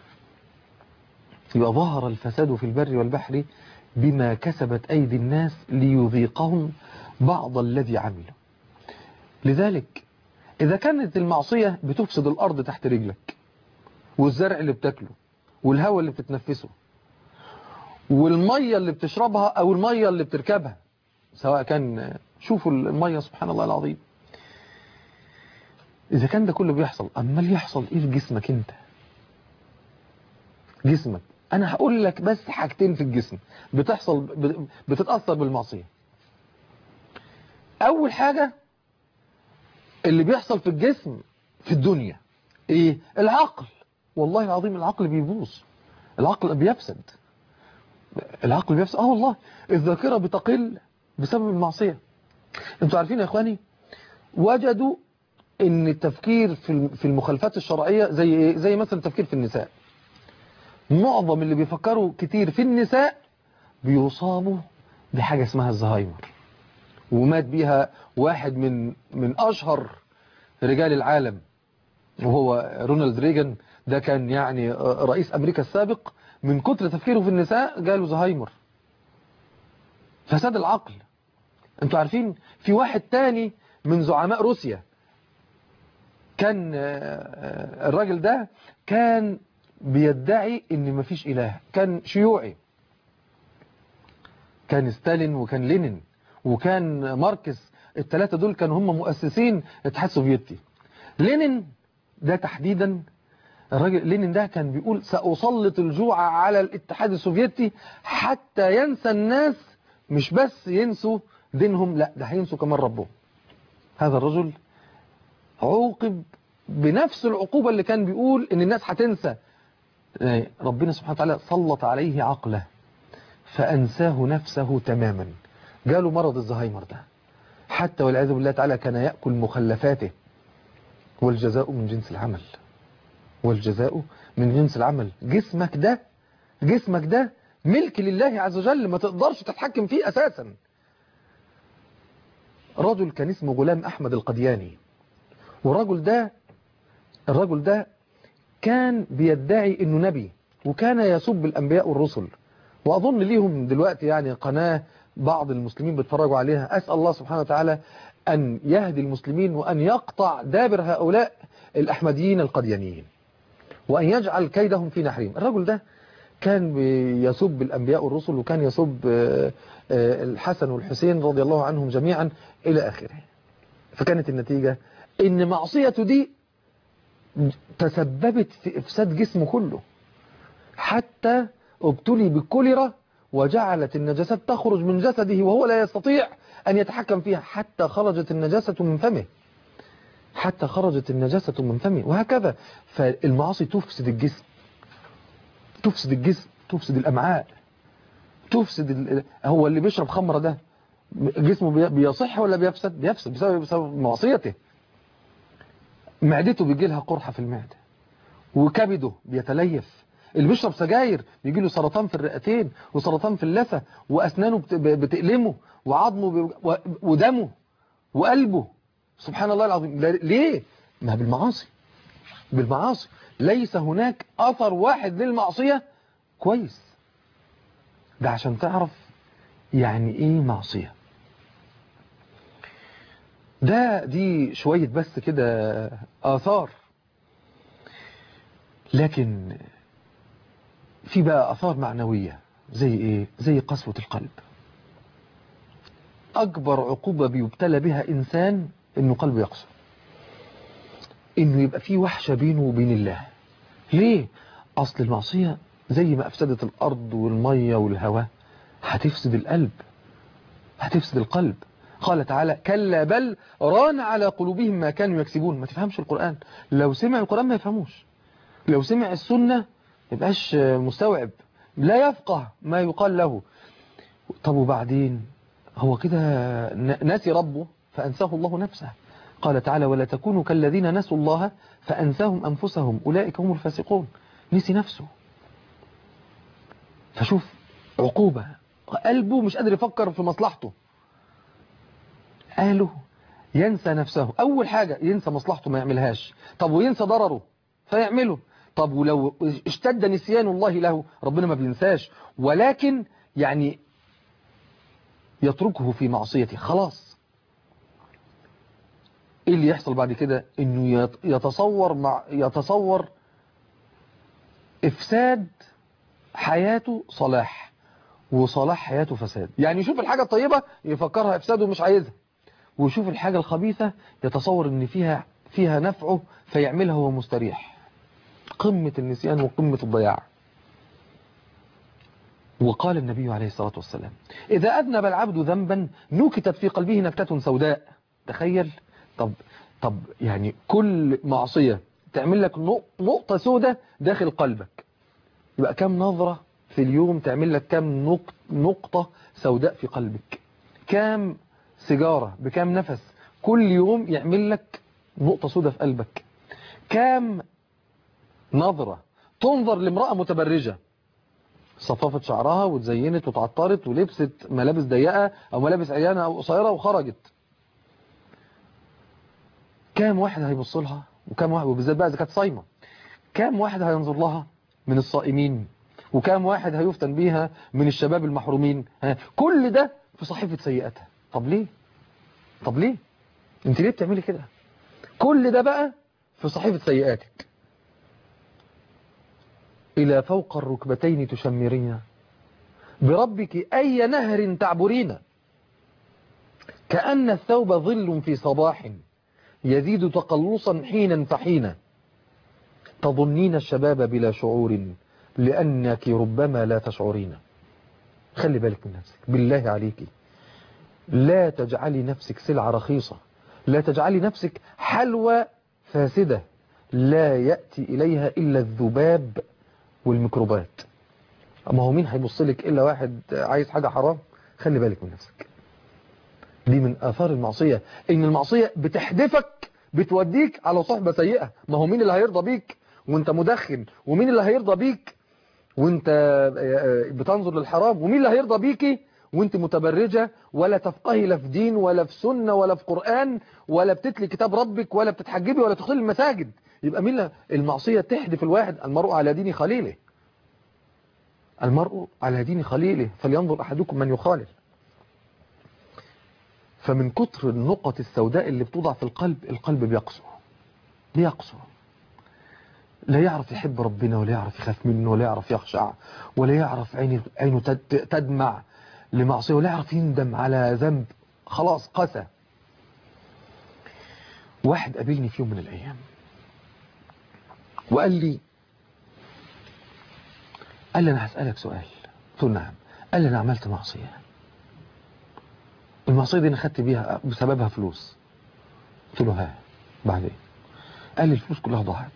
يبقى ظهر الفساد في البر والبحر بما كسبت أيدي الناس ليذيقهم بعض الذي عملوا. لذلك إذا كانت المعصية بتفسد الأرض تحت رجلك، والزرع اللي بتاكله، والهواء اللي بتتنفسه، والمية اللي بتشربها أو المية اللي بتركبها، سواء كان شوفوا المية سبحان الله العظيم، إذا كان ده كله بيحصل، أما اللي يحصل إيه في جسمك أنت؟ جسمك، أنا هقول لك بس حاجتين في الجسم بتتأثر بالمعصية. أول حاجة اللي بيحصل في الجسم في الدنيا إيه؟ العقل. والله العظيم العقل بيبوظ، العقل بيفسد، العقل بيفسد. والله الذاكرة بتقل بسبب المعصية. انتوا عارفين يا اخواني وجدوا ان التفكير في المخالفات الشرعية زي ايه؟ زي مثلا التفكير في النساء. معظم اللي بيفكروا كتير في النساء بيصابوا بحاجة اسمها الزهايمر، ومات بيها واحد من اشهر رجال العالم وهو رونالد ريغان. ده كان يعني رئيس امريكا السابق، من كتر تفكيره في النساء جاله زهايمر، فساد العقل. انتوا عارفين في واحد تاني من زعماء روسيا، كان الراجل ده كان بيدعي ان مفيش اله، كان شيوعي، كان ستالين وكان لينين وكان ماركس، الثلاثة دول كانوا هم مؤسسين الاتحاد السوفيتي. لينين ده تحديدا، الراجل لينين ده كان بيقول سأسلط الجوع على الاتحاد السوفيتي حتى ينسى الناس، مش بس ينسوا دينهم، لا ده هينسوا كمان ربهم. هذا الرجل عوقب بنفس العقوبة اللي كان بيقول ان الناس هتنسى. ربنا سبحانه وتعالى سلط عليه عقله فأنساه نفسه تماما، جاله مرض الزهايمر ده، حتى والعياذ بالله تعالى كان يأكل مخلفاته، والجزاء من جنس العمل. والجزاء من جنس العمل. جسمك ده ملك لله عز وجل، ما تقدرش تتحكم فيه أساسا. رجل كان اسمه غلام أحمد القدياني، والرجل ده كان بيدعي انه نبي، وكان يسب الانبياء والرسل، واظن ليهم دلوقتي يعني قناة بعض المسلمين بيتفرجوا عليها. اسال الله سبحانه وتعالى ان يهدي المسلمين وان يقطع دابر هؤلاء الاحمديين القديانيين، وان يجعل كيدهم في نحرهم. الرجل ده كان يسب الانبياء والرسل، وكان يسب الحسن والحسين رضي الله عنهم جميعا الى اخره. فكانت النتيجة ان معصيته دي تسببت في إفساد جسمه كله، حتى ابتلي بالكوليرا وجعلت النجاسات تخرج من جسده وهو لا يستطيع أن يتحكم فيها، حتى خرجت النجاسة من فمه وهكذا. فالمعاصي تفسد الجسم، تفسد الأمعاء، هو اللي بيشرب خمرة ده جسمه بيصح ولا بيفسد؟ بيفسد بسبب معصيته. معدته بيجي لها قرحة في المعدة، وكبده بيتليف. اللي بيشرب سجاير بيجي له سرطان في الرئتين وسرطان في اللثة، وأسنانه بتألمه، وعظمه ودمه وقلبه. سبحان الله العظيم. ليه؟ ما بالمعاصي. ليس هناك أثر واحد للمعصية كويس. ده عشان تعرف يعني إيه معصية. دي شوية بس كده آثار، لكن في بقى آثار معنوية. زي إيه؟ زي قسوة القلب. أكبر عقوبة بيبتلى بها إنسان إنه قلبه يقسو، إنه يبقى فيه وحشة بينه وبين الله. ليه؟ أصل المعصية زي ما أفسدت الأرض والمية والهواء هتفسد القلب. قال تعالى: كلا بل ران على قلوبهم ما كانوا يكسبون. ما تفهمش القرآن، لو سمع القرآن ما يفهموش، لو سمع السنة يبقاش مستوعب، لا يفقه ما يقال له. طب وبعدين هو كده ناسي ربه فأنساه الله نفسه. قال تعالى: ولا تكونوا كالذين نسوا الله فأنساهم أنفسهم أولئك هم الفاسقون. نسي نفسه. فشوف عقوبة، قلبه مش قادر يفكر في مصلحته، قاله ينسى نفسه. أول حاجة ينسى مصلحته ما يعملهاش. طب وينسى ضرره فيعمله. طب ولو اشتد نسيان الله له، ربنا ما بينساش، ولكن يعني يتركه في معصيته خلاص. ايه اللي يحصل بعد كده؟ انه يتصور افساد حياته صلاح، وصلاح حياته فساد. يعني يشوف الحاجة الطيبة يفكرها افساد ومش عايزها، ويشوف الحاجة الخبيثة يتصور ان فيها نفعه فيعملها وهو مستريح. قمة النسيان وقمة الضياع. وقال النبي عليه الصلاة والسلام: إذا أذنب العبد ذنبا نكتت في قلبه نكتة سوداء. تخيل. طب يعني كل معصية تعمل لك نقطة سوداء داخل قلبك، يبقى كم نظرة في اليوم تعمل لك كم نقطة سوداء في قلبك؟ كم سيجارة بكم نفس كل يوم يعمل لك نقطة سوداء في قلبك؟ كم نظرة تنظر لامرأة متبرجة صففت شعرها وتزينت وتعطرت ولبست ملابس ضيقة أو ملابس عريانة أو قصيرة وخرجت، كام واحد هيبص لها؟ وكام واحد، وبالذات بقى إذا كانت صايمة، كام واحد هينظر لها من الصائمين؟ وكام واحد هيفتن بيها من الشباب المحرومين؟ كل ده في صحيفة سيئاتها. طب ليه انت ليه بتعملي كده؟ كل ده بقى في صحيفة سيئاتك. إلى فوق الركبتين تشمرين بربك أي نهر تعبرين، كأن الثوب ظل في صباح يزيد تقلصا حينا فحينا، تظنين الشباب بلا شعور لأنك ربما لا تشعرين. خلي بالك من نفسك بالله عليك، لا تجعلي نفسك سلعة رخيصة، لا تجعلي نفسك حلوى فاسدة لا يأتي إليها إلا الذباب والميكروبات. أما هو مين هيبص لك إلا واحد عايز حاجة حرام؟ خلي بالك من نفسك. دي من آثار المعصية، إن المعصية بتحدفك، بتوديك على صحبة سيئة. ما هو مين اللي هيرضى بيك وانت مدخن، ومين اللي هيرضى بيك وانت بتنظر للحرام، ومين اللي هيرضى بيكي وانت متبرجة ولا تفقهي لا في دين ولا في سنة ولا في قرآن ولا بتتلي كتاب ربك ولا بتتحجبي ولا تدخلي المساجد؟ يبقى مين المعصية تحدف الواحد. المرء على دين خليله، المرء على دين خليله فلينظر أحدكم من يخالل. فمن كتر النقط السوداء اللي بتوضع في القلب بيقسو، لا يعرف يحب ربنا ولا يعرف يخاف منه ولا يعرف يخشع ولا يعرف عينه تدمع لمعصية ولا يعرف يندم على ذنب، خلاص قسى. واحد قابلني في يوم من الأيام وقال لي أنا هسألك سؤال. قلت له نعم. قال لي أنا عملت معصية، المعصية دي أنا خدت بيها بسببها فلوس. قلت له ها بعدين؟ قال لي الفلوس كلها ضاعت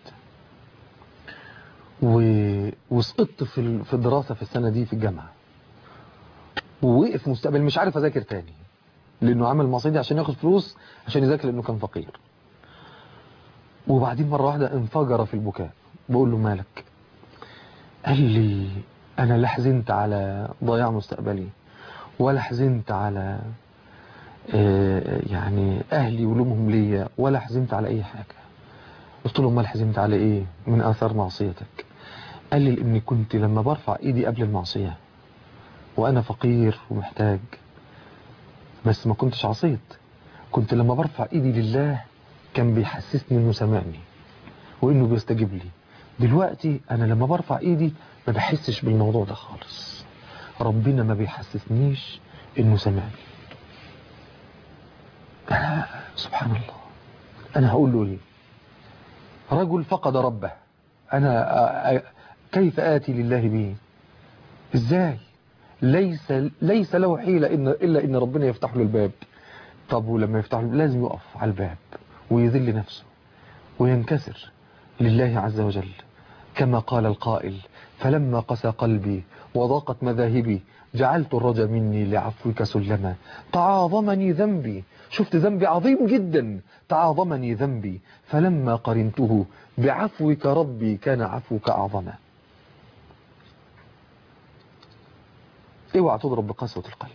وسقطت في الدراسة في السنة دي في الجامعة، ووقف مستقبل مش عارف أذاكر تاني لأنه عمل المعصية دي عشان ياخد فلوس عشان يذاكر لأنه كان فقير. وبعدين مرة واحدة انفجر في البكاء. بقول له مالك؟ قال لي أنا لا حزنت على ضياع مستقبلي ولا حزنت على يعني أهلي ولومهم ليا ولا حزنت على أي حاجة. قلت له امال حزنت على إيه من آثار معصيتك؟ قال لي إني كنت لما برفع إيدي قبل المعصية وأنا فقير ومحتاج بس ما كنتش عصيت، كنت لما برفع إيدي لله كان بيحسسني إنه سمعني وإنه بيستجيب لي. دلوقتي أنا لما برفع إيدي ما بحسش بالموضوع ده خالص، ربنا ما بيحسسنيش إنه سمعني. سبحان الله. أنا هقول له إيه؟ رجل فقد ربه، أنا كيف آتي لله به؟ إزاي؟ ليس له حيلة إلا إن ربنا يفتح له الباب. طب ولما يفتح له لازم يقف على الباب ويذل نفسه وينكسر لله عز وجل، كما قال القائل فلما قسى قلبي وضاقت مذاهبي جعلت الرجا مني لعفوك سلما تعاظمني ذنبي. شفت ذنبي عظيم جدا، تعاظمني ذنبي فلما قرنته بعفوك ربي كان عفوك أعظما. اوعى تضرب بقسوة القلب.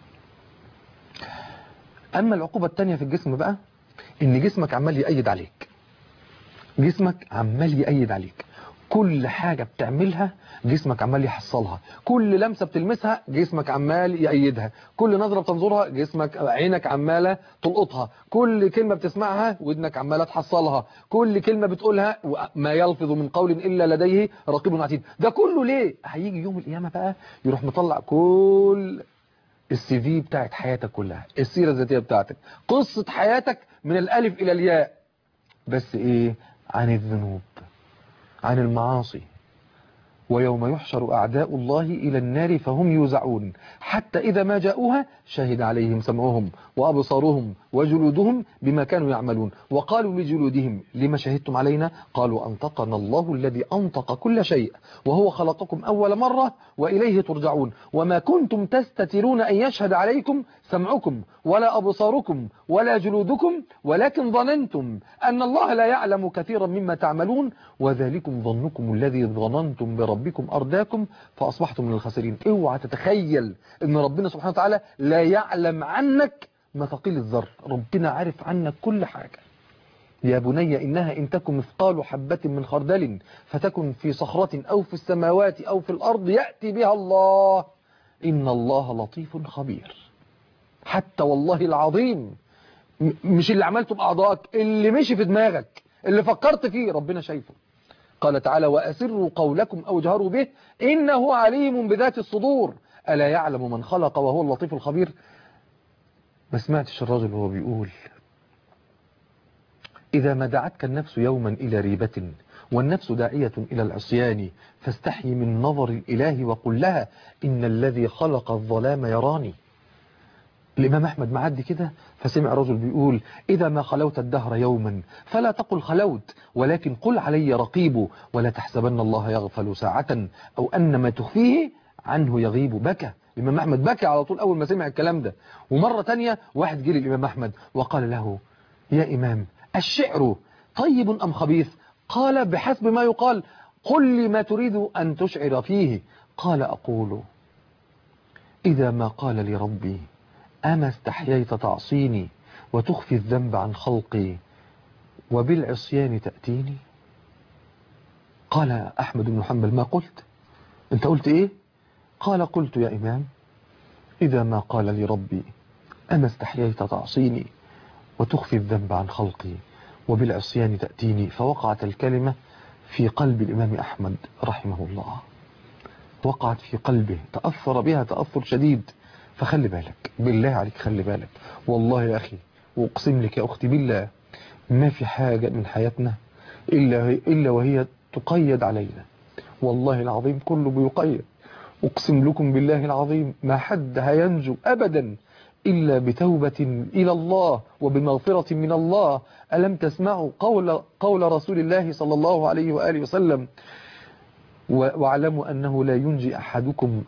أما العقوبة التانية في الجسم بقى، إن جسمك عمال يأيد عليك، جسمك عمال يأيد عليك، كل حاجة بتعملها جسمك عمال يحصلها، كل لمسة بتلمسها جسمك عمال يأيدها، كل نظرة بتنظرها جسمك عينك عمالة تلقطها، كل كلمة بتسمعها ودنك عمالة تحصلها، كل كلمة بتقولها ما يلفظ من قول إلا لديه رقيب عتيد. ده كله ليه؟ هيجي يوم القيامة بقى يروح مطلع كل السي في بتاعت حياتك كلها، السيرة الذاتية بتاعتك، قصة حياتك من الألف إلى الياء، بس إيه؟ عن الذنوب، عن المعاصي. ويوم يحشر أعداء الله إلى النار فهم يوزعون حتى إذا ما جاءوها شهد عليهم سمعهم وأبصارهم وجلودهم بما كانوا يعملون وقالوا لجلودهم لما شهدتم علينا قالوا أنطقنا الله الذي أنطق كل شيء وهو خلقكم أول مرة وإليه ترجعون وما كنتم تستترون أن يشهد عليكم سمعكم ولا أبصاركم ولا جلودكم ولكن ظننتم أن الله لا يعلم كثيرا مما تعملون وذلكم ظنكم الذي ظننتم بربكم أرداكم فأصبحتم من الخاسرين. اوعى تتخيل أن ربنا سبحانه وتعالى لا يعلم عنك مثقيل الذر، ربنا عارف عنك كل حاجة. يا بني إنها إن تكن مثقال حبة من خردل فتكن في صخرة أو في السماوات أو في الأرض يأتي بها الله إن الله لطيف خبير. حتى والله العظيم مش اللي عملته بأعضائك، اللي مشي في دماغك، اللي فكرت فيه ربنا شايفه. قال تعالى وأسروا قولكم أو جهروا به إنه عليم بذات الصدور ألا يعلم من خلق وهو اللطيف الخبير. ما سمعتش الرجل وهو بيقول إذا ما دعتك النفس يوما إلى ريبة والنفس داعية إلى العصيان فاستحي من نظر الإله وقل لها إن الذي خلق الظلام يراني. الإمام أحمد معدي كده فسمع رجل بيقول إذا ما خلوت الدهر يوما فلا تقل خلوت ولكن قل علي رقيب ولا تحسبن الله يغفل ساعة أو أن ما تخفيه عنه يغيب. بكى الإمام أحمد، بكى على طول أول ما سمع الكلام ده. ومرة تانية واحد جه للإمام أحمد وقال له يا إمام الشعر طيب أم خبيث؟ قال بحسب ما يقال قل لي ما تريد أن تشعر فيه. قال أقول إذا ما قال لي ربي أما استحييت تعصيني وتخفي الذنب عن خلقي وبالعصيان تأتيني. قال أحمد بن حنبل ما قلت؟ أنت قلت إيه؟ قال قلت يا إمام إذا ما قال لي ربي أما استحييت تعصيني وتخفي الذنب عن خلقي وبالعصيان تأتيني. فوقعت الكلمة في قلب الإمام أحمد رحمه الله، وقعت في قلبه، تأثر بها تأثر شديد. فخلي بالك بالله عليك، خلي بالك والله يا أخي، وأقسم لك يا أختي بالله ما في حاجة من حياتنا إلا وهي تقيد علينا. والله العظيم كله بيقيد. أقسم لكم بالله العظيم ما حد هينجو أبدا إلا بتوبة إلى الله وبمغفرة من الله. ألم تسمعوا قول رسول الله صلى الله عليه وآله وسلم واعلموا أنه لا ينجي أحدكم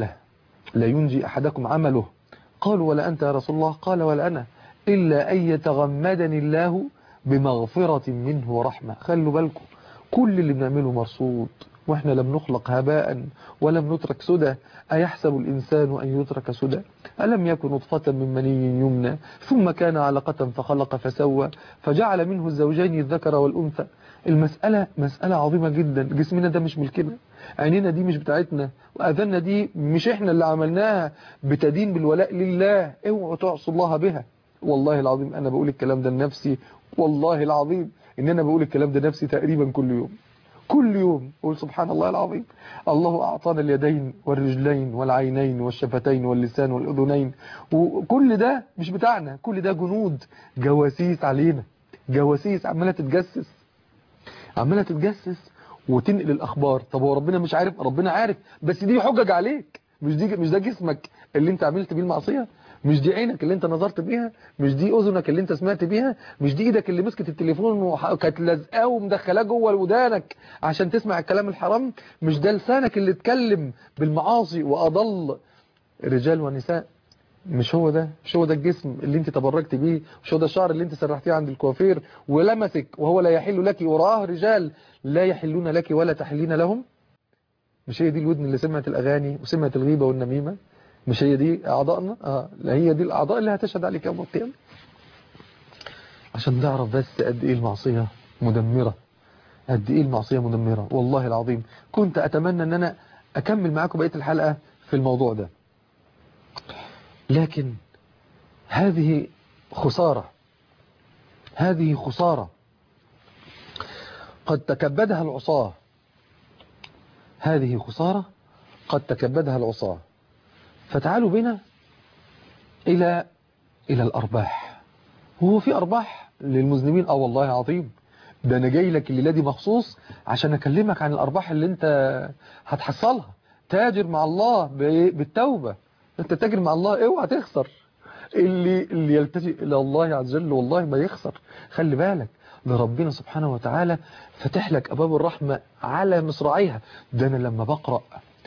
عمله. قالوا ولا أنت يا رسول الله؟ قال ولا أنا، إلا أن يتغمدني الله بمغفرة منه ورحمة. خلوا بالكم كل اللي بنعمله مرصود، وإحنا لم نخلق هباء ولم نترك سدى. أيحسب الإنسان أن يترك سدى؟ ألم يكن نطفة من مني يمنى ثم كان علقة فخلق فسوى فجعل منه الزوجين الذكر والأنثى. المسألة مسألة عظيمة جدا. جسمنا ده مش ملكنا، عينينا دي مش بتاعتنا، وأذننا دي مش إحنا اللي عملناها، بتدين بالولاء لله. اوعوا تعصوا الله بها. والله العظيم أنا بقول الكلام ده لنفسي، والله العظيم إن أنا بقول الكلام ده لنفسي تقريبا كل يوم أقول سبحان الله العظيم. الله أعطانا اليدين والرجلين والعينين والشفتين واللسان والأذنين، وكل ده مش بتاعنا، كل ده جنود جواسيس علينا، جواسيس عمالة تتجسس وتنقل الأخبار. طب هو ربنا مش عارف؟ ربنا عارف، بس دي حجج عليك. مش ده جسمك اللي انت عملت بيه المعصية، مش دي عينك اللي انت نظرت بيها، مش دي اذنك اللي انت سمعت بيها، مش دي ايدك اللي مسكت التليفون وكانت لازقاه ومدخلاه جوه ودانك عشان تسمع الكلام الحرام، مش ده لسانك اللي اتكلم بالمعاصي واضل رجال ونساء. مش هو ده الجسم اللي انت تبركت بيه، مش هو ده الشعر اللي انت سرحتيه عند الكوافير ولمسك وهو لا يحل لك وراه رجال لا يحلون لك ولا تحلين لهم. مش هي دي الودن اللي سمعت الأغاني وسمعت الغيبة والنميمة؟ مش هي دي أعضائنا؟ لا هي دي الأعضاء اللي هتشهد عليك يوم القيامة. عشان تعرف بس قد إيه المعصية مدمرة، قد إيه المعصية مدمرة. والله العظيم كنت أتمنى أن أنا أكمل معاكم بقية الحلقة في الموضوع ده، لكن هذه خسارة قد تكبدها العصاة. هذه خسارة قد تكبدها العصاة. فتعالوا بنا إلى الأرباح. هو في أرباح للمذنبين؟ والله العظيم ده أنا جاي لك الليلة دي مخصوص عشان أكلمك عن الأرباح اللي أنت هتحصلها. تاجر مع الله بالتوبة. أنت تاجر مع الله، اوعى تخسر. اللي يلتجئ إلى الله عز وجل والله ما يخسر. خلي بالك ده ربنا سبحانه وتعالى فتح لك أبواب الرحمة على مصراعيها. ده أنا لما بقرأ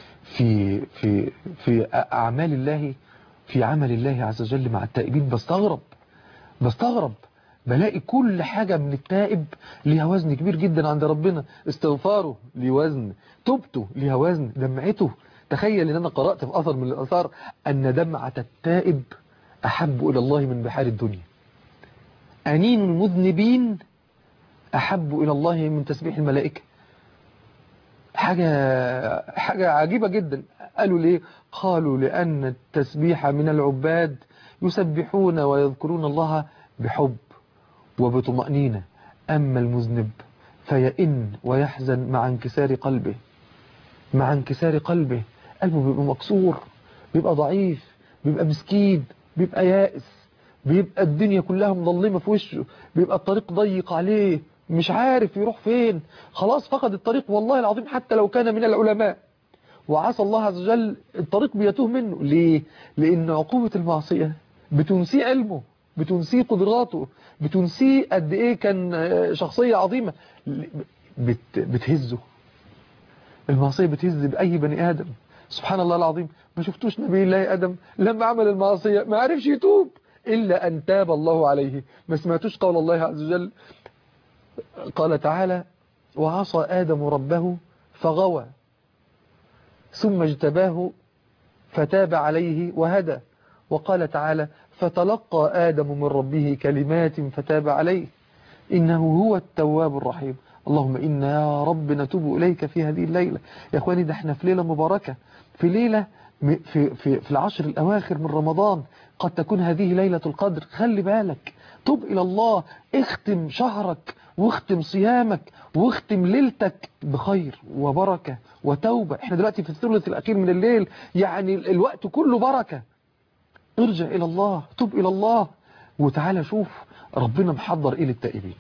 في أعمال الله، في عمل الله عز وجل مع التائبين بستغرب بلاقي كل حاجة من التائب ليها وزن كبير جدا عند ربنا. استغفاره ليه وزن، توبته ليها وزن، دمعته. تخيل ان انا قرأت في اثر من الاثار ان دمعة التائب احب الى الله من بحار الدنيا. انين المذنبين احب الى الله من تسبيح الملائكة. حاجة عجيبة جدا. قالوا ليه؟ قالوا لأن التسبيح من العباد يسبحون ويذكرون الله بحب وبطمأنينة، أما المذنب فيئن ويحزن مع انكسار قلبه. قلبه بيبقى مكسور، بيبقى ضعيف، بيبقى مسكين، بيبقى يائس، بيبقى الدنيا كلها مظلمة في وشه، بيبقى الطريق ضيق عليه، مش عارف يروح فين، خلاص فقد الطريق. والله العظيم حتى لو كان من العلماء وعصى الله عز وجل الطريق بيتوه منه. ليه؟ لأن عقوبة المعصية بتنسيه علمه، بتنسيه قدراته، بتنسيه قد ايه كان شخصية عظيمة. بتهزه المعصية، بتهز بأي بني آدم. سبحان الله العظيم، ما شفتوش نبي الله آدم لما عمل المعصية ما عرفش يتوب إلا أن تاب الله عليه؟ ما سمعتوش قول الله عز وجل؟ قال تعالى وعصى آدم ربه فغوى ثم اجتباه فتاب عليه وهدى. وقال تعالى فتلقى آدم من ربه كلمات فتاب عليه إنه هو التواب الرحيم. اللهم إنا يا رب نتوب إليك في هذه الليلة. يا أخواني ده احنا في ليلة مباركة، في ليلة في العشر الأواخر من رمضان، قد تكون هذه ليلة القدر. خلي بالك، توب إلى الله، اختم شهرك واختم صيامك واختم ليلتك بخير وبركة وتوبة. احنا دلوقتي في الثلث الأخير من الليل، يعني الوقت كله بركة. ارجع إلى الله، توب إلى الله، وتعالى شوف ربنا محضر إيه للتائبين.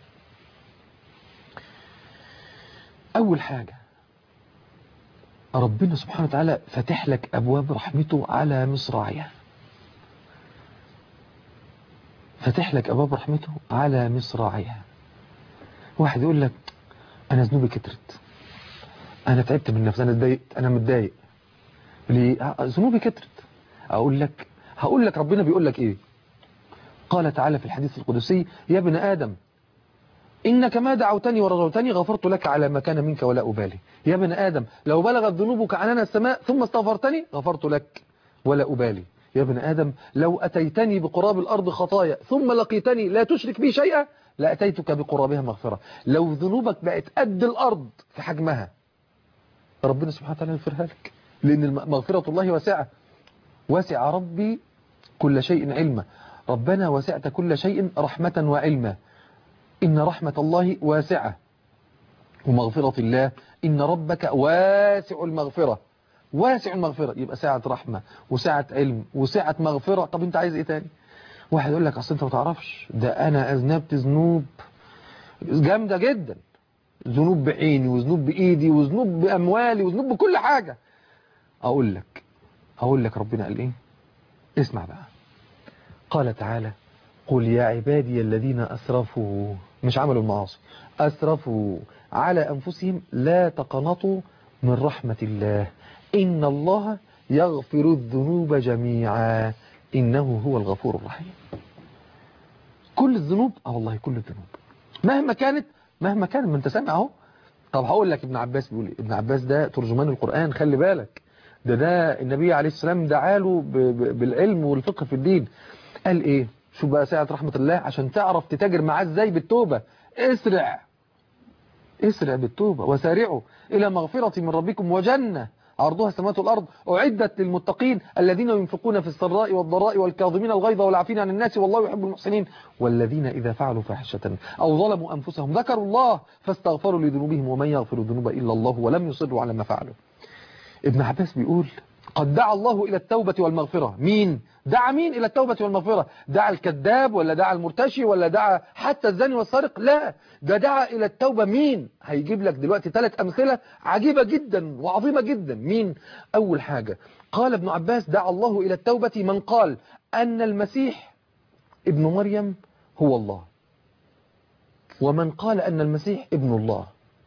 أول حاجة ربنا سبحانه وتعالى فتح لك أبواب رحمته على مصراعيها. فتح لك أبواب رحمته على مصراعيها. واحد يقول لك أنا ذنوبي كترت، أنا تعبت من نفسي، أنا اتضايقت، أنا متضايق ليه؟ ذنوبي كترت. هقول لك ربنا بيقول لك إيه. قال تعالى في الحديث القدسي يا ابن آدم إنك ما دعوتني ورجوتني غفرت لك على ما كان منك ولا أبالي. يا ابن آدم لو بلغت ذنوبك عنان السماء ثم استغفرتني غفرت لك ولا أبالي. يا ابن آدم لو أتيتني بقراب الأرض خطايا ثم لقيتني لا تشرك بي شيئا لأتيتك بقرابها مغفرة. لو ذنوبك بقت قد الأرض في حجمها ربنا سبحانه وتعالى يغفرها لك، لأن مغفرة الله واسعة. واسع ربي كل شيء علما. ربنا وسعت كل شيء رحمة وعلما. إن رحمة الله واسعة، ومغفرة الله إن ربك واسع المغفرة. واسع المغفرة يبقى ساعة رحمة وساعة علم وساعة مغفرة. طب انت عايز ايه تاني؟ واحد يقول لك اصل انت ما تعرفش، ده انا اذنبت ذنوب جامدة جدا، ذنوب بعيني وذنوب بايدي وذنوب باموالي وذنوب بكل حاجة. اقول لك ربنا قال ايه؟ اسمع بقى. قال تعالى قل يا عبادي الذين أسرفوا، مش عملوا المعاصي، أسرفوا على أنفسهم لا تقنطوا من رحمة الله إن الله يغفر الذنوب جميعا إنه هو الغفور الرحيم. كل الذنوب والله كل الذنوب مهما كانت ما انت سامع اهو. طب هقول لك ابن عباس بيقول ايه. ابن عباس ده ترجمان القرآن، خلي بالك، ده النبي عليه السلام دعاله بالعلم والفقه في الدين. قال ايه؟ شوف بقى ساعة رحمة الله عشان تعرف تتاجر معاه ازاي بالتوبة. اسرع بالتوبة وسارعوا إلى مغفرة من ربكم وجنة عرضها السماوات والأرض أعدت للمتقين الذين ينفقون في السراء والضراء والكاظمين الغيظ والعافين عن الناس والله يحب المحسنين والذين إذا فعلوا فاحشة أو ظلموا أنفسهم ذكروا الله فاستغفروا لذنوبهم ومن يغفر الذنوب إلا الله ولم يصروا على ما فعلوا. ابن عباس بيقول قد دعا الله إلى التوبة والمغفرة. مين دعا مين إلى التوبة والمغفرة؟ دعا الكذاب ولا دعا المرتشي ولا دعا حتى الزاني والسارق؟ لا، ده دعا إلى التوبة. مين؟ هيجيب لك دلوقتي 3 أمثلة عجيبة جدا وعظيمة جدا. مين؟ أول حاجة قال ابن عباس دعا الله إلى التوبة من قال أن المسيح ابن مريم هو الله، ومن قال أن المسيح ابن الله.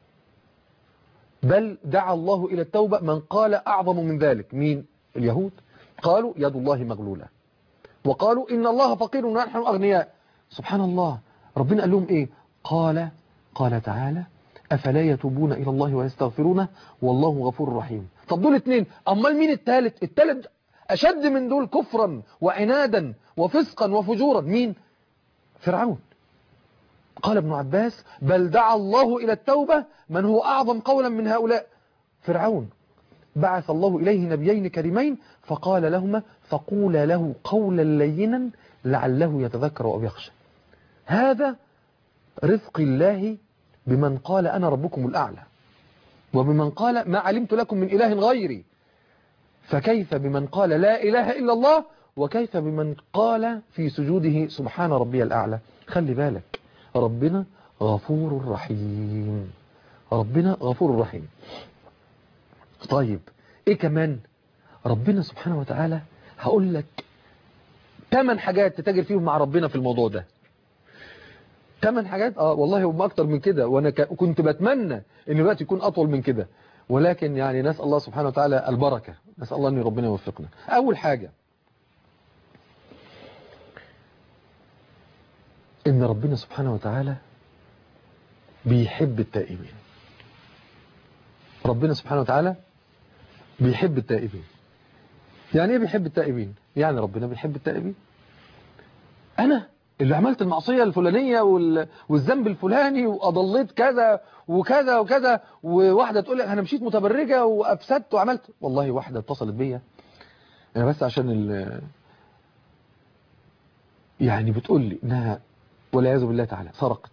بل دعا الله إلى التوبة من قال أعظم من ذلك. مين؟ اليهود قالوا يد الله مغلولة، وقالوا إن الله فقير ونحن أغنياء. سبحان الله، ربنا قال لهم إيه؟ قال تعالى أفلا يتوبون إلى الله ويستغفرونه والله غفور رحيم. طب دول 2، أمال مين الثالث؟ الثالث أشد من دول كفرا وعنادا وفسقا وفجورا. مين؟ فرعون. قال ابن عباس بل دعا الله إلى التوبة من هو أعظم قولا من هؤلاء. فرعون بعث الله إليه نبيين كريمين فقال لهما فقولا له قولا لينا لعله يتذكر أو يخشى. هذا رزق الله بمن قال أنا ربكم الأعلى، وبمن قال ما علمت لكم من إله غيري. فكيف بمن قال لا إله إلا الله، وكيف بمن قال في سجوده سبحان ربي الأعلى. خلي بالك، ربنا غفور رحيم، ربنا غفور رحيم. طيب ايه كمان؟ ربنا سبحانه وتعالى هقول لك 8 حاجات تتاجر فيهم مع ربنا في الموضوع ده. 8 حاجات والله هم اكتر من كده، وانا كنت بتمنى ان الوقت يكون اطول من كده، ولكن يعني نسأل الله سبحانه وتعالى البركة، نسأل الله ان ربنا يوفقنا. اول حاجة ان ربنا سبحانه وتعالى بيحب التائبين. ربنا سبحانه وتعالى بيحب التائبين. يعني ايه بيحب التائبين؟ يعني ربنا بيحب التائبين. انا اللي عملت المعصية الفلانية والذنب الفلاني وأضليت كذا وكذا وكذا، وواحدة تقول لك أنا مشيت متبرجة وأفسدت وعملت. والله واحدة اتصلت بيا أنا بس عشان يعني بتقول لي إنها والعياذ بالله تعالى سرقت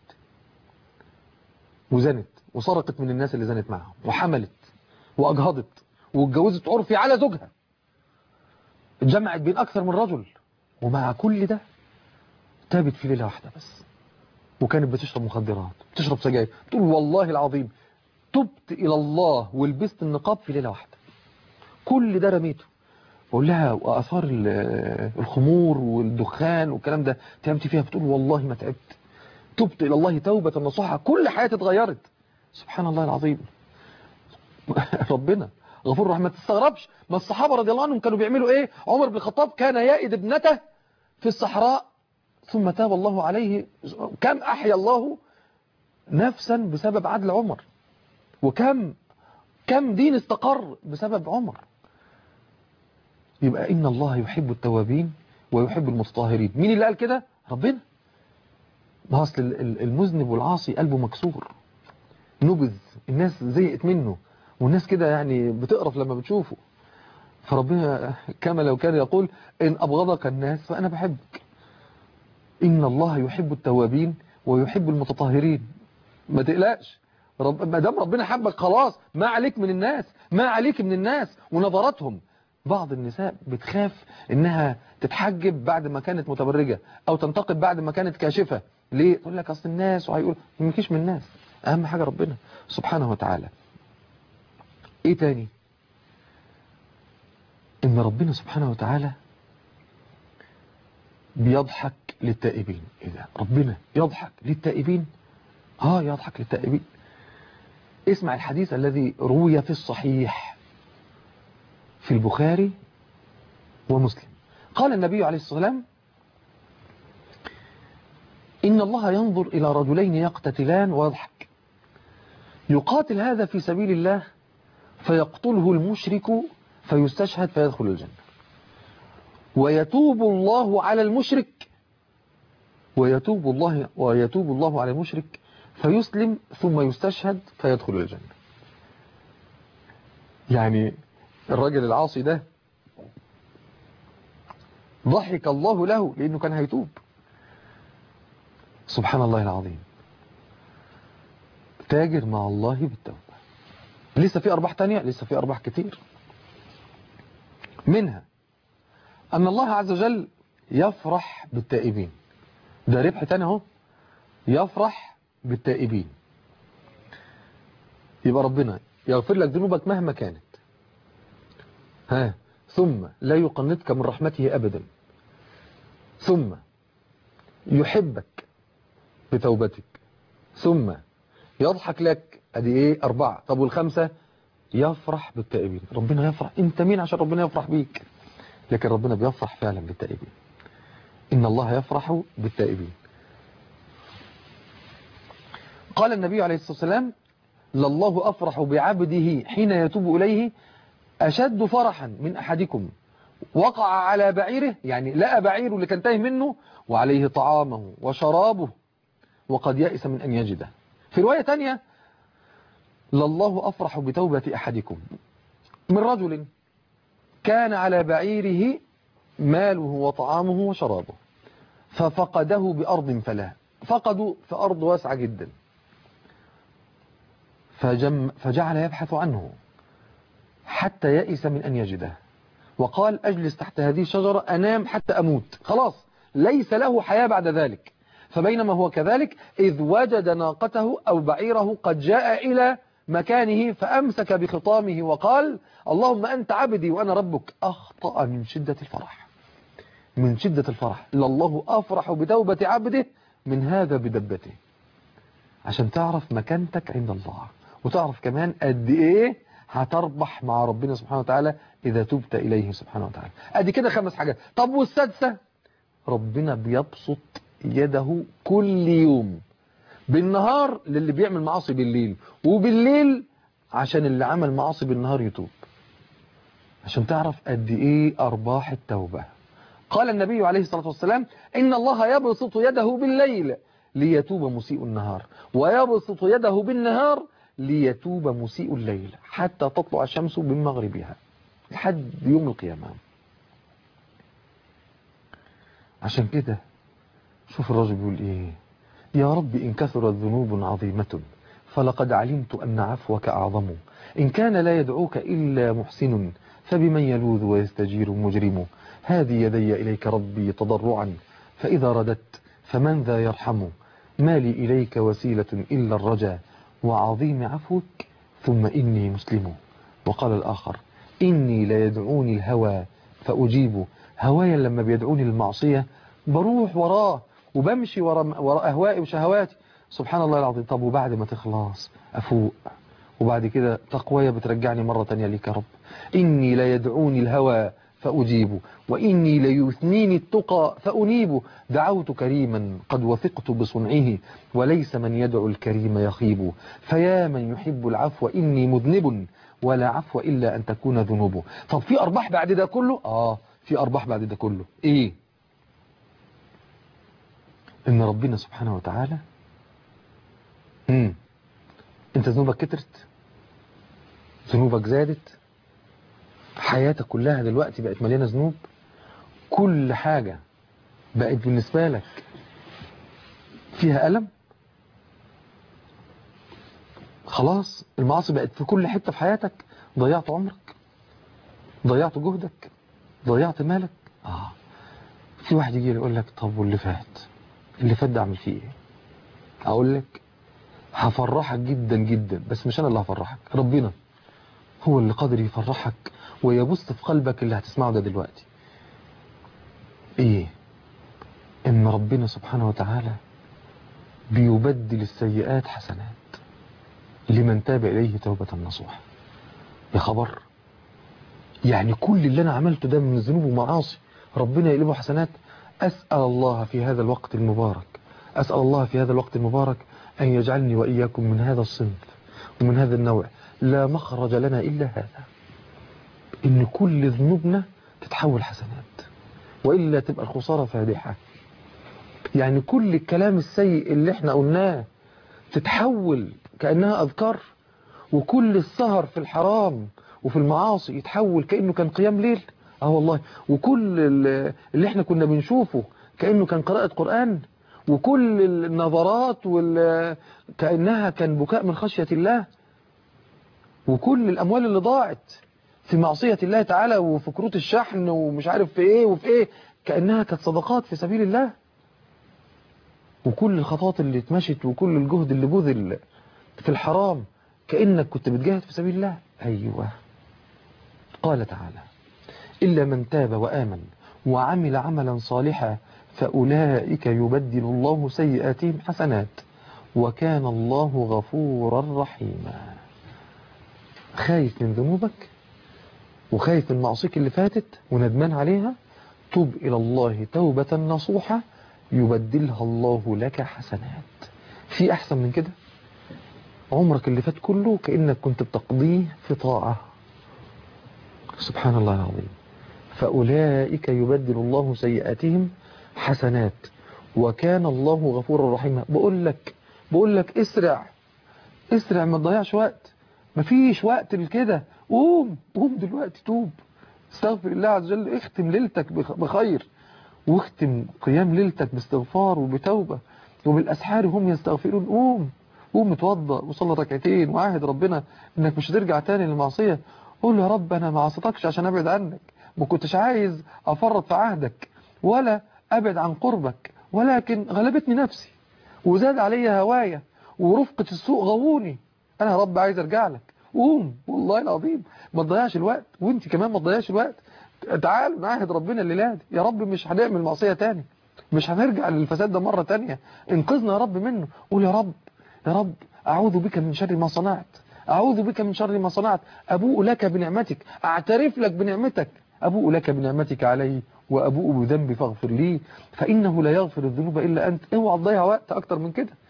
وزنت وسرقت من الناس اللي زنت معهم وحملت وأجهضت واتجوزت عرفي على زوجها، اتجمعت بين أكثر من رجل، ومع كل ده تابت في ليلة واحدة بس، وكانت بتشرب مخدرات بتشرب سجاير. بتقول والله العظيم تبت إلى الله ولبست النقاب في ليلة واحدة، كل ده رميته. بقول لها وآثار الخمور والدخان والكلام ده تعبتي فيها؟ بتقول والله ما تعبت، تبت إلى الله توبة نصوحة، كل حياتي اتغيرت. سبحان الله العظيم. ربنا غفور رحمة. ما تستغربش ما الصحابة رضي الله عنهم كانوا بيعملوا ايه. عمر بن الخطاب كان يائد ابنته في الصحراء ثم تاب الله عليه. كم أحيا الله نفسا بسبب عدل عمر، وكم دين استقر بسبب عمر. يبقى إن الله يحب التوابين ويحب المتطهرين. مين اللي قال كده؟ ربنا. ما أصل المذنب والعاصي قلبه مكسور نبذ، الناس زهقت منه، والناس كده يعني بتقرف لما بتشوفه. فربنا كما لو كان يقول إن أبغضك الناس فأنا بحبك. إن الله يحب التوابين ويحب المتطهرين. ما تقلقش، ما دام ربنا حبك خلاص، ما عليك من الناس، ما عليك من الناس ونظراتهم. بعض النساء بتخاف إنها تتحجب بعد ما كانت متبرجة أو تنتقب بعد ما كانت كاشفة. ليه؟ تقول لك أصل الناس، وهيقول ما مكيش من الناس. أهم حاجة ربنا سبحانه وتعالى. إيه تاني؟ إن ربنا سبحانه وتعالى بيضحك للتائبين. إذا ربنا يضحك للتائبين، يضحك للتائبين. اسمع الحديث الذي روي في الصحيح في البخاري ومسلم. قال النبي عليه الصلاة والسلام إن الله ينظر إلى رجلين يقتتلان ويضحك، يقاتل هذا في سبيل الله فيقتله المشرك فيستشهد فيدخل الجنة، ويتوب الله على المشرك ويتوب الله على المشرك فيسلم ثم يستشهد فيدخل الجنة. يعني الراجل العاصي ده ضحك الله له لأنه كان هيتوب. سبحان الله العظيم. تاجر مع الله بالتوبة. لسه في أرباح تانية، لسه في أرباح كتير، منها أن الله عز وجل يفرح بالتائبين. ده ربح تاني اهو، يفرح بالتائبين. يبقى ربنا يغفر لك ذنوبك مهما كانت، ثم لا يقنطك من رحمته أبدا، ثم يحبك بتوبتك، ثم يضحك لك. ادي ايه؟ 4. طب والخمسة؟ يفرح بالتائبين. ربنا يفرح. انت مين عشان ربنا يفرح بيك؟ لكن ربنا بيفرح فعلا بالتائبين. إن الله يفرح بالتائبين. قال النبي عليه الصلاة والسلام لله أفرح بعبده حين يتوب إليه أشد فرحا من أحدكم وقع على بعيره، يعني لقى بعيره اللي كان تايه منه وعليه طعامه وشرابه وقد يأس من أن يجده. في رواية تانية لله أفرح بتوبة أحدكم من رجل كان على بعيره ماله وطعامه وشرابه ففقده بأرض فلا، فقدوا في أرض واسعة جدا، فجعل يبحث عنه حتى يئس من أن يجده، وقال أجلس تحت هذه الشجرة أنام حتى أموت، خلاص ليس له حياة بعد ذلك. فبينما هو كذلك إذ وجد ناقته أو بعيره قد جاء إلى مكانه فأمسك بخطامه وقال اللهم أنت عبدي وأنا ربك. أخطأ من شدة الفرح، من شدة الفرح. لله أفرح بتوبة عبده من هذا بدبته. عشان تعرف مكانتك عند الله، وتعرف كمان قد إيه هتربح مع ربنا سبحانه وتعالى إذا تبت إليه سبحانه وتعالى. أدي كده 5 حاجات. طب والسادسة؟ ربنا بيبسط يده كل يوم بالنهار للي بيعمل معاصي بالليل، وبالليل عشان اللي عمل معاصي بالنهار يتوب، عشان تعرف قد ايه ارباح التوبة. قال النبي عليه الصلاة والسلام إن الله يبسط يده بالليل ليتوب مسيء النهار، ويبسط يده بالنهار ليتوب مسيء الليل، حتى تطلع الشمس من مغربها لحد يوم القيامة. عشان كده شوف الرجل بيقول ايه: يا رب إن كثرت ذنوب عظيمة فلقد علمت أن عفوك أعظم، إن كان لا يدعوك إلا محسن فبمن يلوذ ويستجير مجرم، هذه يدي إليك ربي تضرعا فإذا رددت فمن ذا يرحم، ما لي إليك وسيلة إلا الرجا وعظيم عفوك ثم إني مسلم. وقال الآخر: إني لا يدعوني الهوى فأجيب، هوايا لما بيدعوني للمعصية بروح وراه وبمشي وراء أهوائي وشهواتي. سبحان الله العظيم. طب وبعد ما تخلص أفوق، وبعد كده تقوية بترجعني مرة تانية ليك يا رب. إني لا يدعوني الهوى فأجيب، وإني ليثنيني التقى فأنيب، دعوت كريما قد وثقت بصنعه، وليس من يدعو الكريم يخيب، فيا من يحب العفو إني مذنب، ولا عفو إلا أن تكون ذنوبه. طب في أرباح بعد ده كله؟ في أرباح بعد ده كله. إيه؟ إن ربنا سبحانه وتعالى أنت ذنوبك كترت، ذنوبك زادت، حياتك كلها دلوقتي بقت مليانة ذنوب، كل حاجة بقت بالنسبة لك فيها ألم، خلاص المعاصي بقت في كل حتة في حياتك، ضيعت عمرك، ضيعت جهدك، ضيعت مالك. في واحد يجي يقول لك: طب واللي فات، اللي فات ده اعمل فيه ايه؟ اقول لك هفرحك جدا جدا، بس مش انا اللي هفرحك، ربنا هو اللي قادر يفرحك ويبث في قلبك اللي هتسمعه ده دلوقتي. ايه؟ ان ربنا سبحانه وتعالى بيبدل السيئات حسنات لمن تاب اليه توبة نصوحة. يا خبر، يعني كل اللي انا عملته ده من ذنوب ومعاصي ربنا يقلبه حسنات. اسأل الله في هذا الوقت المبارك، اسأل الله في هذا الوقت المبارك ان يجعلني واياكم من هذا الصنف ومن هذا النوع. لا مخرج لنا الا هذا، ان كل ذنوبنا تتحول حسنات، وإلا تبقى الخسارة فادحة. يعني كل الكلام السيء اللي احنا قلناه تتحول كأنها أذكار، وكل السهر في الحرام وفي المعاصي يتحول كأنه كان قيام ليل. والله. وكل اللي احنا كنا بنشوفه كأنه كان قراءة قرآن، وكل النظرات كأنها كان بكاء من خشية الله، وكل الأموال اللي ضاعت في معصية الله تعالى وفي كروت الشحن ومش عارف في ايه وفي ايه كأنها كانت صدقات في سبيل الله، وكل الخطوات اللي اتمشت وكل الجهد اللي بذل في الحرام كأنك كنت بتجاهد في سبيل الله. أيوة. قال تعالى: إلا من تاب وآمن وعمل عملا صالحا فأولئك يبدل الله سيئاتهم حسنات وكان الله غفورا رحيما. خايف من ذنوبك وخايف من معصيك اللي فاتت وندمان عليها؟ توب إلى الله توبة نصوحة يبدلها الله لك حسنات. في أحسن من كده؟ عمرك اللي فات كله كأنك كنت بتقضيه في طاعة. سبحان الله العظيم. فأولئك يبدل الله سيئاتهم حسنات وكان الله غفورا رحيما. بقول لك اسرع، ما تضيعش وقت، مفيش وقت لكده. قوم دلوقتي، توب، استغفر الله عز وجل، اختم ليلتك بخير، واختم قيام ليلتك باستغفار وبتوبة، وبالأسحار هم يستغفرون. قوم اتوضى وصلي ركعتين وعاهد ربنا انك مش هترجع تاني للمعصية. قول يا رب انا ما عصيتكش عشان ابعد عنك، ما كنتش عايز افرط في عهدك ولا ابعد عن قربك، ولكن غلبتني نفسي وزاد علي هوايا ورفقة السوء غووني. انا يا رب عايز ارجع لك. قوم والله العظيم، ما تضيعش الوقت، وانت كمان ما تضيعش الوقت. تعالوا نعاهد ربنا الليلة دي، يا رب مش هنعمل معصية تاني، مش هنرجع للفساد ده مرة تانية، انقذنا يا رب منه. قول يا رب أعوذ بك من شر ما صنعت، أعوذ بك من شر ما صنعت، أبوء لك بنعمتك، أعترف لك بنعمتك، أبوء لك بنعمتك علي وأبوء بذنبي فاغفر لي فإنه لا يغفر الذنوب إلا أنت. اوعى تضيع وقت أكتر من كده،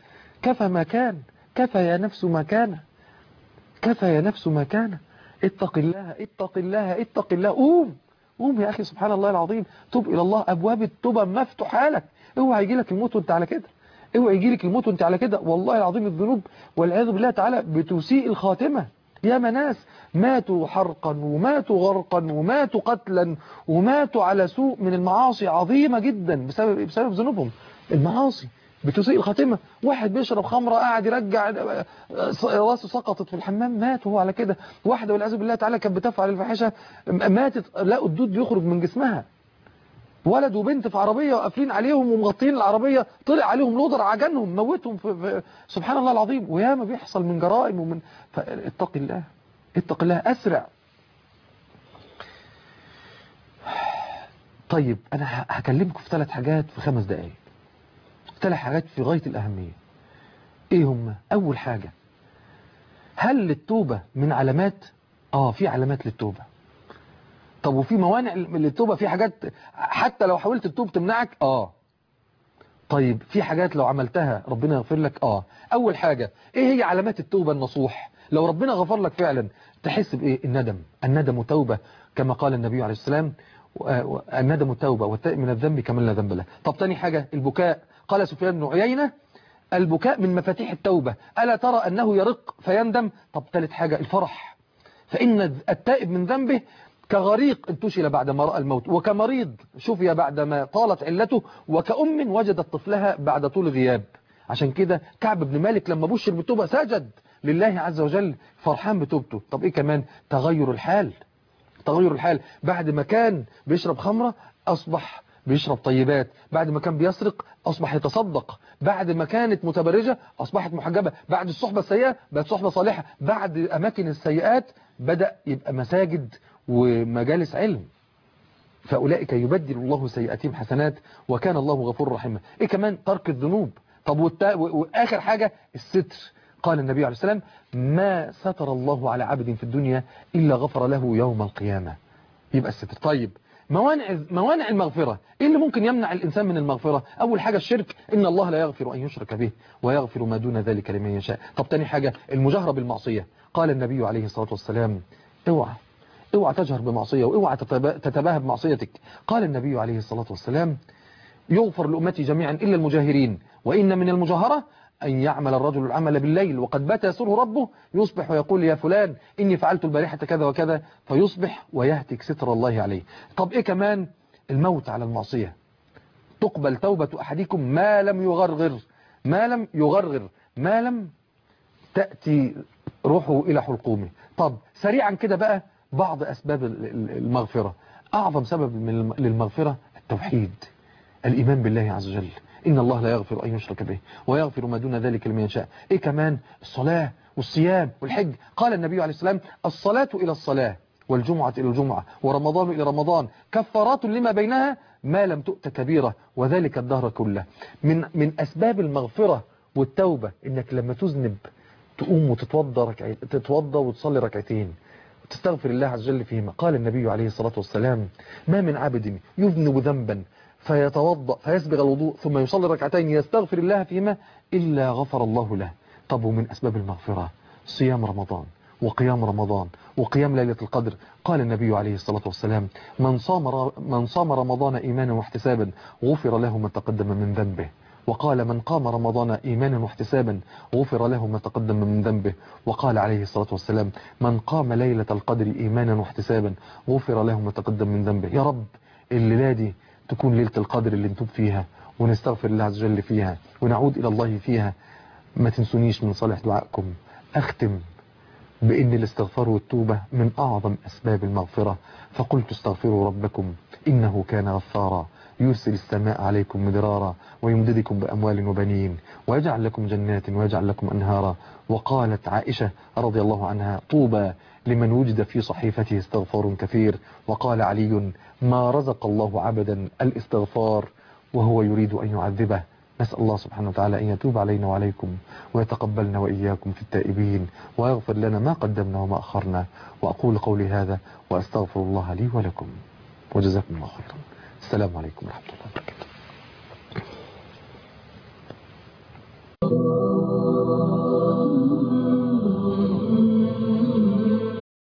كفى ما كان، كفى يا نفس ما كان، كفى يا نفس ما كان، اتق الله اتق الله اتق الله. قوم يا أخي، سبحان الله العظيم، توب إلى الله، أبواب التوبة مفتوحة لك. اوعى يجي لك الموت وانت على كده، اوعى يجي لك الموت وانت على كده. والله العظيم الذنوب والعياذ بالله تعالى بتسيء الخاتمة. يا ناس ماتوا حرقا وماتوا غرقا وماتوا قتلا وماتوا على سوء من المعاصي عظيمة جدا بسبب ذنوبهم. المعاصي بتسيء الخاتمة. واحد بيشرب خمرة قاعد يرجع راسه سقطت في الحمام مات وهو على كده. واحدة والعياذ بالله تعالى كانت بتفعل الفاحشة ماتت، لا الدود بيخرج من جسمها. ولد وبنت في عربية وقافلين عليهم ومغطين العربية، طلع عليهم لودر عجنهم موتهم في سبحان الله العظيم. وياما بيحصل من جرائم ومن فاتق الله اتق الله أسرع. طيب أنا هكلمكم في 3 حاجات في 5 دقايق، 3 حاجات في غاية الأهمية. إيه هم؟ أول حاجة، هل للتوبة من علامات؟ في علامات للتوبة. طب وفي موانع للتوبة؟ في حاجات حتى لو حاولت التوب تمنعك؟ طيب في حاجات لو عملتها ربنا يغفر لك؟ أول حاجة، إيه هي علامات التوبة النصوح؟ لو ربنا غفر لك فعلا تحس بإيه؟ الندم توبة، كما قال النبي عليه السلام الندم توبة والتائب من الذنب كمن لا ذنب له. طب تاني حاجة البكاء، قال سفيان بن عيينة البكاء من مفاتيح التوبة، ألا ترى أنه يرق فيندم؟ طب ثالث حاجة الفرح، فإن التائب من ذنبه كغريق انتشل بعد ما رأى الموت، وكمريض شفي بعدما طالت علته، وكأم وجدت طفلها بعد طول غياب. عشان كده كعب بن مالك لما بشر بالتوبة سجد لله عز وجل فرحان بتوبته. طب إيه كمان؟ تغير الحال، تغير الحال. بعد ما كان بيشرب خمرة أصبح بيشرب طيبات، بعد ما كان بيسرق أصبح يتصدق، بعد ما كانت متبرجة أصبحت محجبة، بعد الصحبة السيئة بقت صحبة صالحة، بعد أماكن السيئات بدأ يبقى مساجد ومجالس علم. فأولئك يبدل الله سيئاتهم حسنات وكان الله غفور رحيما. إيه كمان؟ ترك الذنوب. طب وآخر حاجة الستر، قال النبي عليه السلام ما ستر الله على عبد في الدنيا إلا غفر له يوم القيامة. يبقى الستر. طيب موانع المغفرة، إيه اللي ممكن يمنع الإنسان من المغفرة؟ أول حاجة الشرك، إن الله لا يغفر أن يشرك به ويغفر ما دون ذلك لمن يشاء. طب تاني حاجة المجاهرة بالمعصية، قال النبي عليه الصلاة والسلام اوعى تجهر بمعصية واوعى تتباهى بمعصيتك. قال النبي عليه الصلاة والسلام يغفر لأمتي جميعا إلا المجاهرين، وإن من المجاهرة أن يعمل الرجل العمل بالليل وقد بات يسره ربه يصبح ويقول يا فلان إني فعلت البارحة كذا وكذا، فيصبح ويهتك ستر الله عليه. طب إيه كمان؟ الموت على المعصية، تقبل توبة أحدكم ما لم يغرغر ما لم تأتي روحه إلى حلقومه. طب سريعا كده بقى بعض أسباب المغفرة. أعظم سبب للمغفرة التوحيد، الإيمان بالله عز وجل، إن الله لا يغفر أن يشرك به ويغفر ما دون ذلك لمن يشاء. إيه كمان؟ الصلاة والصيام والحج. قال النبي عليه السلام الصلاة إلى الصلاة والجمعة إلى الجمعة ورمضان إلى رمضان كفارات لما بينها ما لم تؤت كبيرة وذلك الدهر كله. من أسباب المغفرة والتوبة إنك لما تذنب تقوم وتتوضى وتصلي ركعتين وتستغفر الله عز وجل فيهما. قال النبي عليه الصلاة والسلام ما من عبد يذنب ذنبا فيتوضأ فيسبغ الوضوء ثم يصلي ركعتين يستغفر الله فيهما إلا غفر الله له. طب ومن أسباب المغفرة صيام رمضان وقيام رمضان وقيام ليلة القدر. قال النبي عليه الصلاة والسلام من صام رمضان إيمانا واحتسابا غفر له ما تقدم من ذنبه. وقال من قام رمضان إيمانا واحتسابا غفر له ما تقدم من ذنبه. وقال عليه الصلاة والسلام من قام ليلة القدر إيمانا واحتسابا غفر له ما تقدم من ذنبه. يا رب الليلة دي تكون ليلة القدر اللي نتوب فيها ونستغفر الله عز وجل فيها ونعود إلى الله فيها. ما تنسونيش من صالح دعائكم. أختم بأن الاستغفار والتوبة من أعظم أسباب المغفرة، فقلت استغفروا ربكم إنه كان غفارا يرسل السماء عليكم مدرارا ويمددكم بأموال وبنين ويجعل لكم جنات ويجعل لكم أنهارا. وقالت عائشة رضي الله عنها طوبى لمن وجد في صحيفته استغفار كثير. وقال علي ما رزق الله عبدا الاستغفار وهو يريد أن يعذبه. نسأل الله سبحانه وتعالى أن يتوب علينا وعليكم ويتقبلنا وإياكم في التائبين ويغفر لنا ما قدمنا وما أخرنا. وأقول قولي هذا وأستغفر الله لي ولكم وجزاكم الله خيرا. السلام عليكم ورحمة الله وبركاته.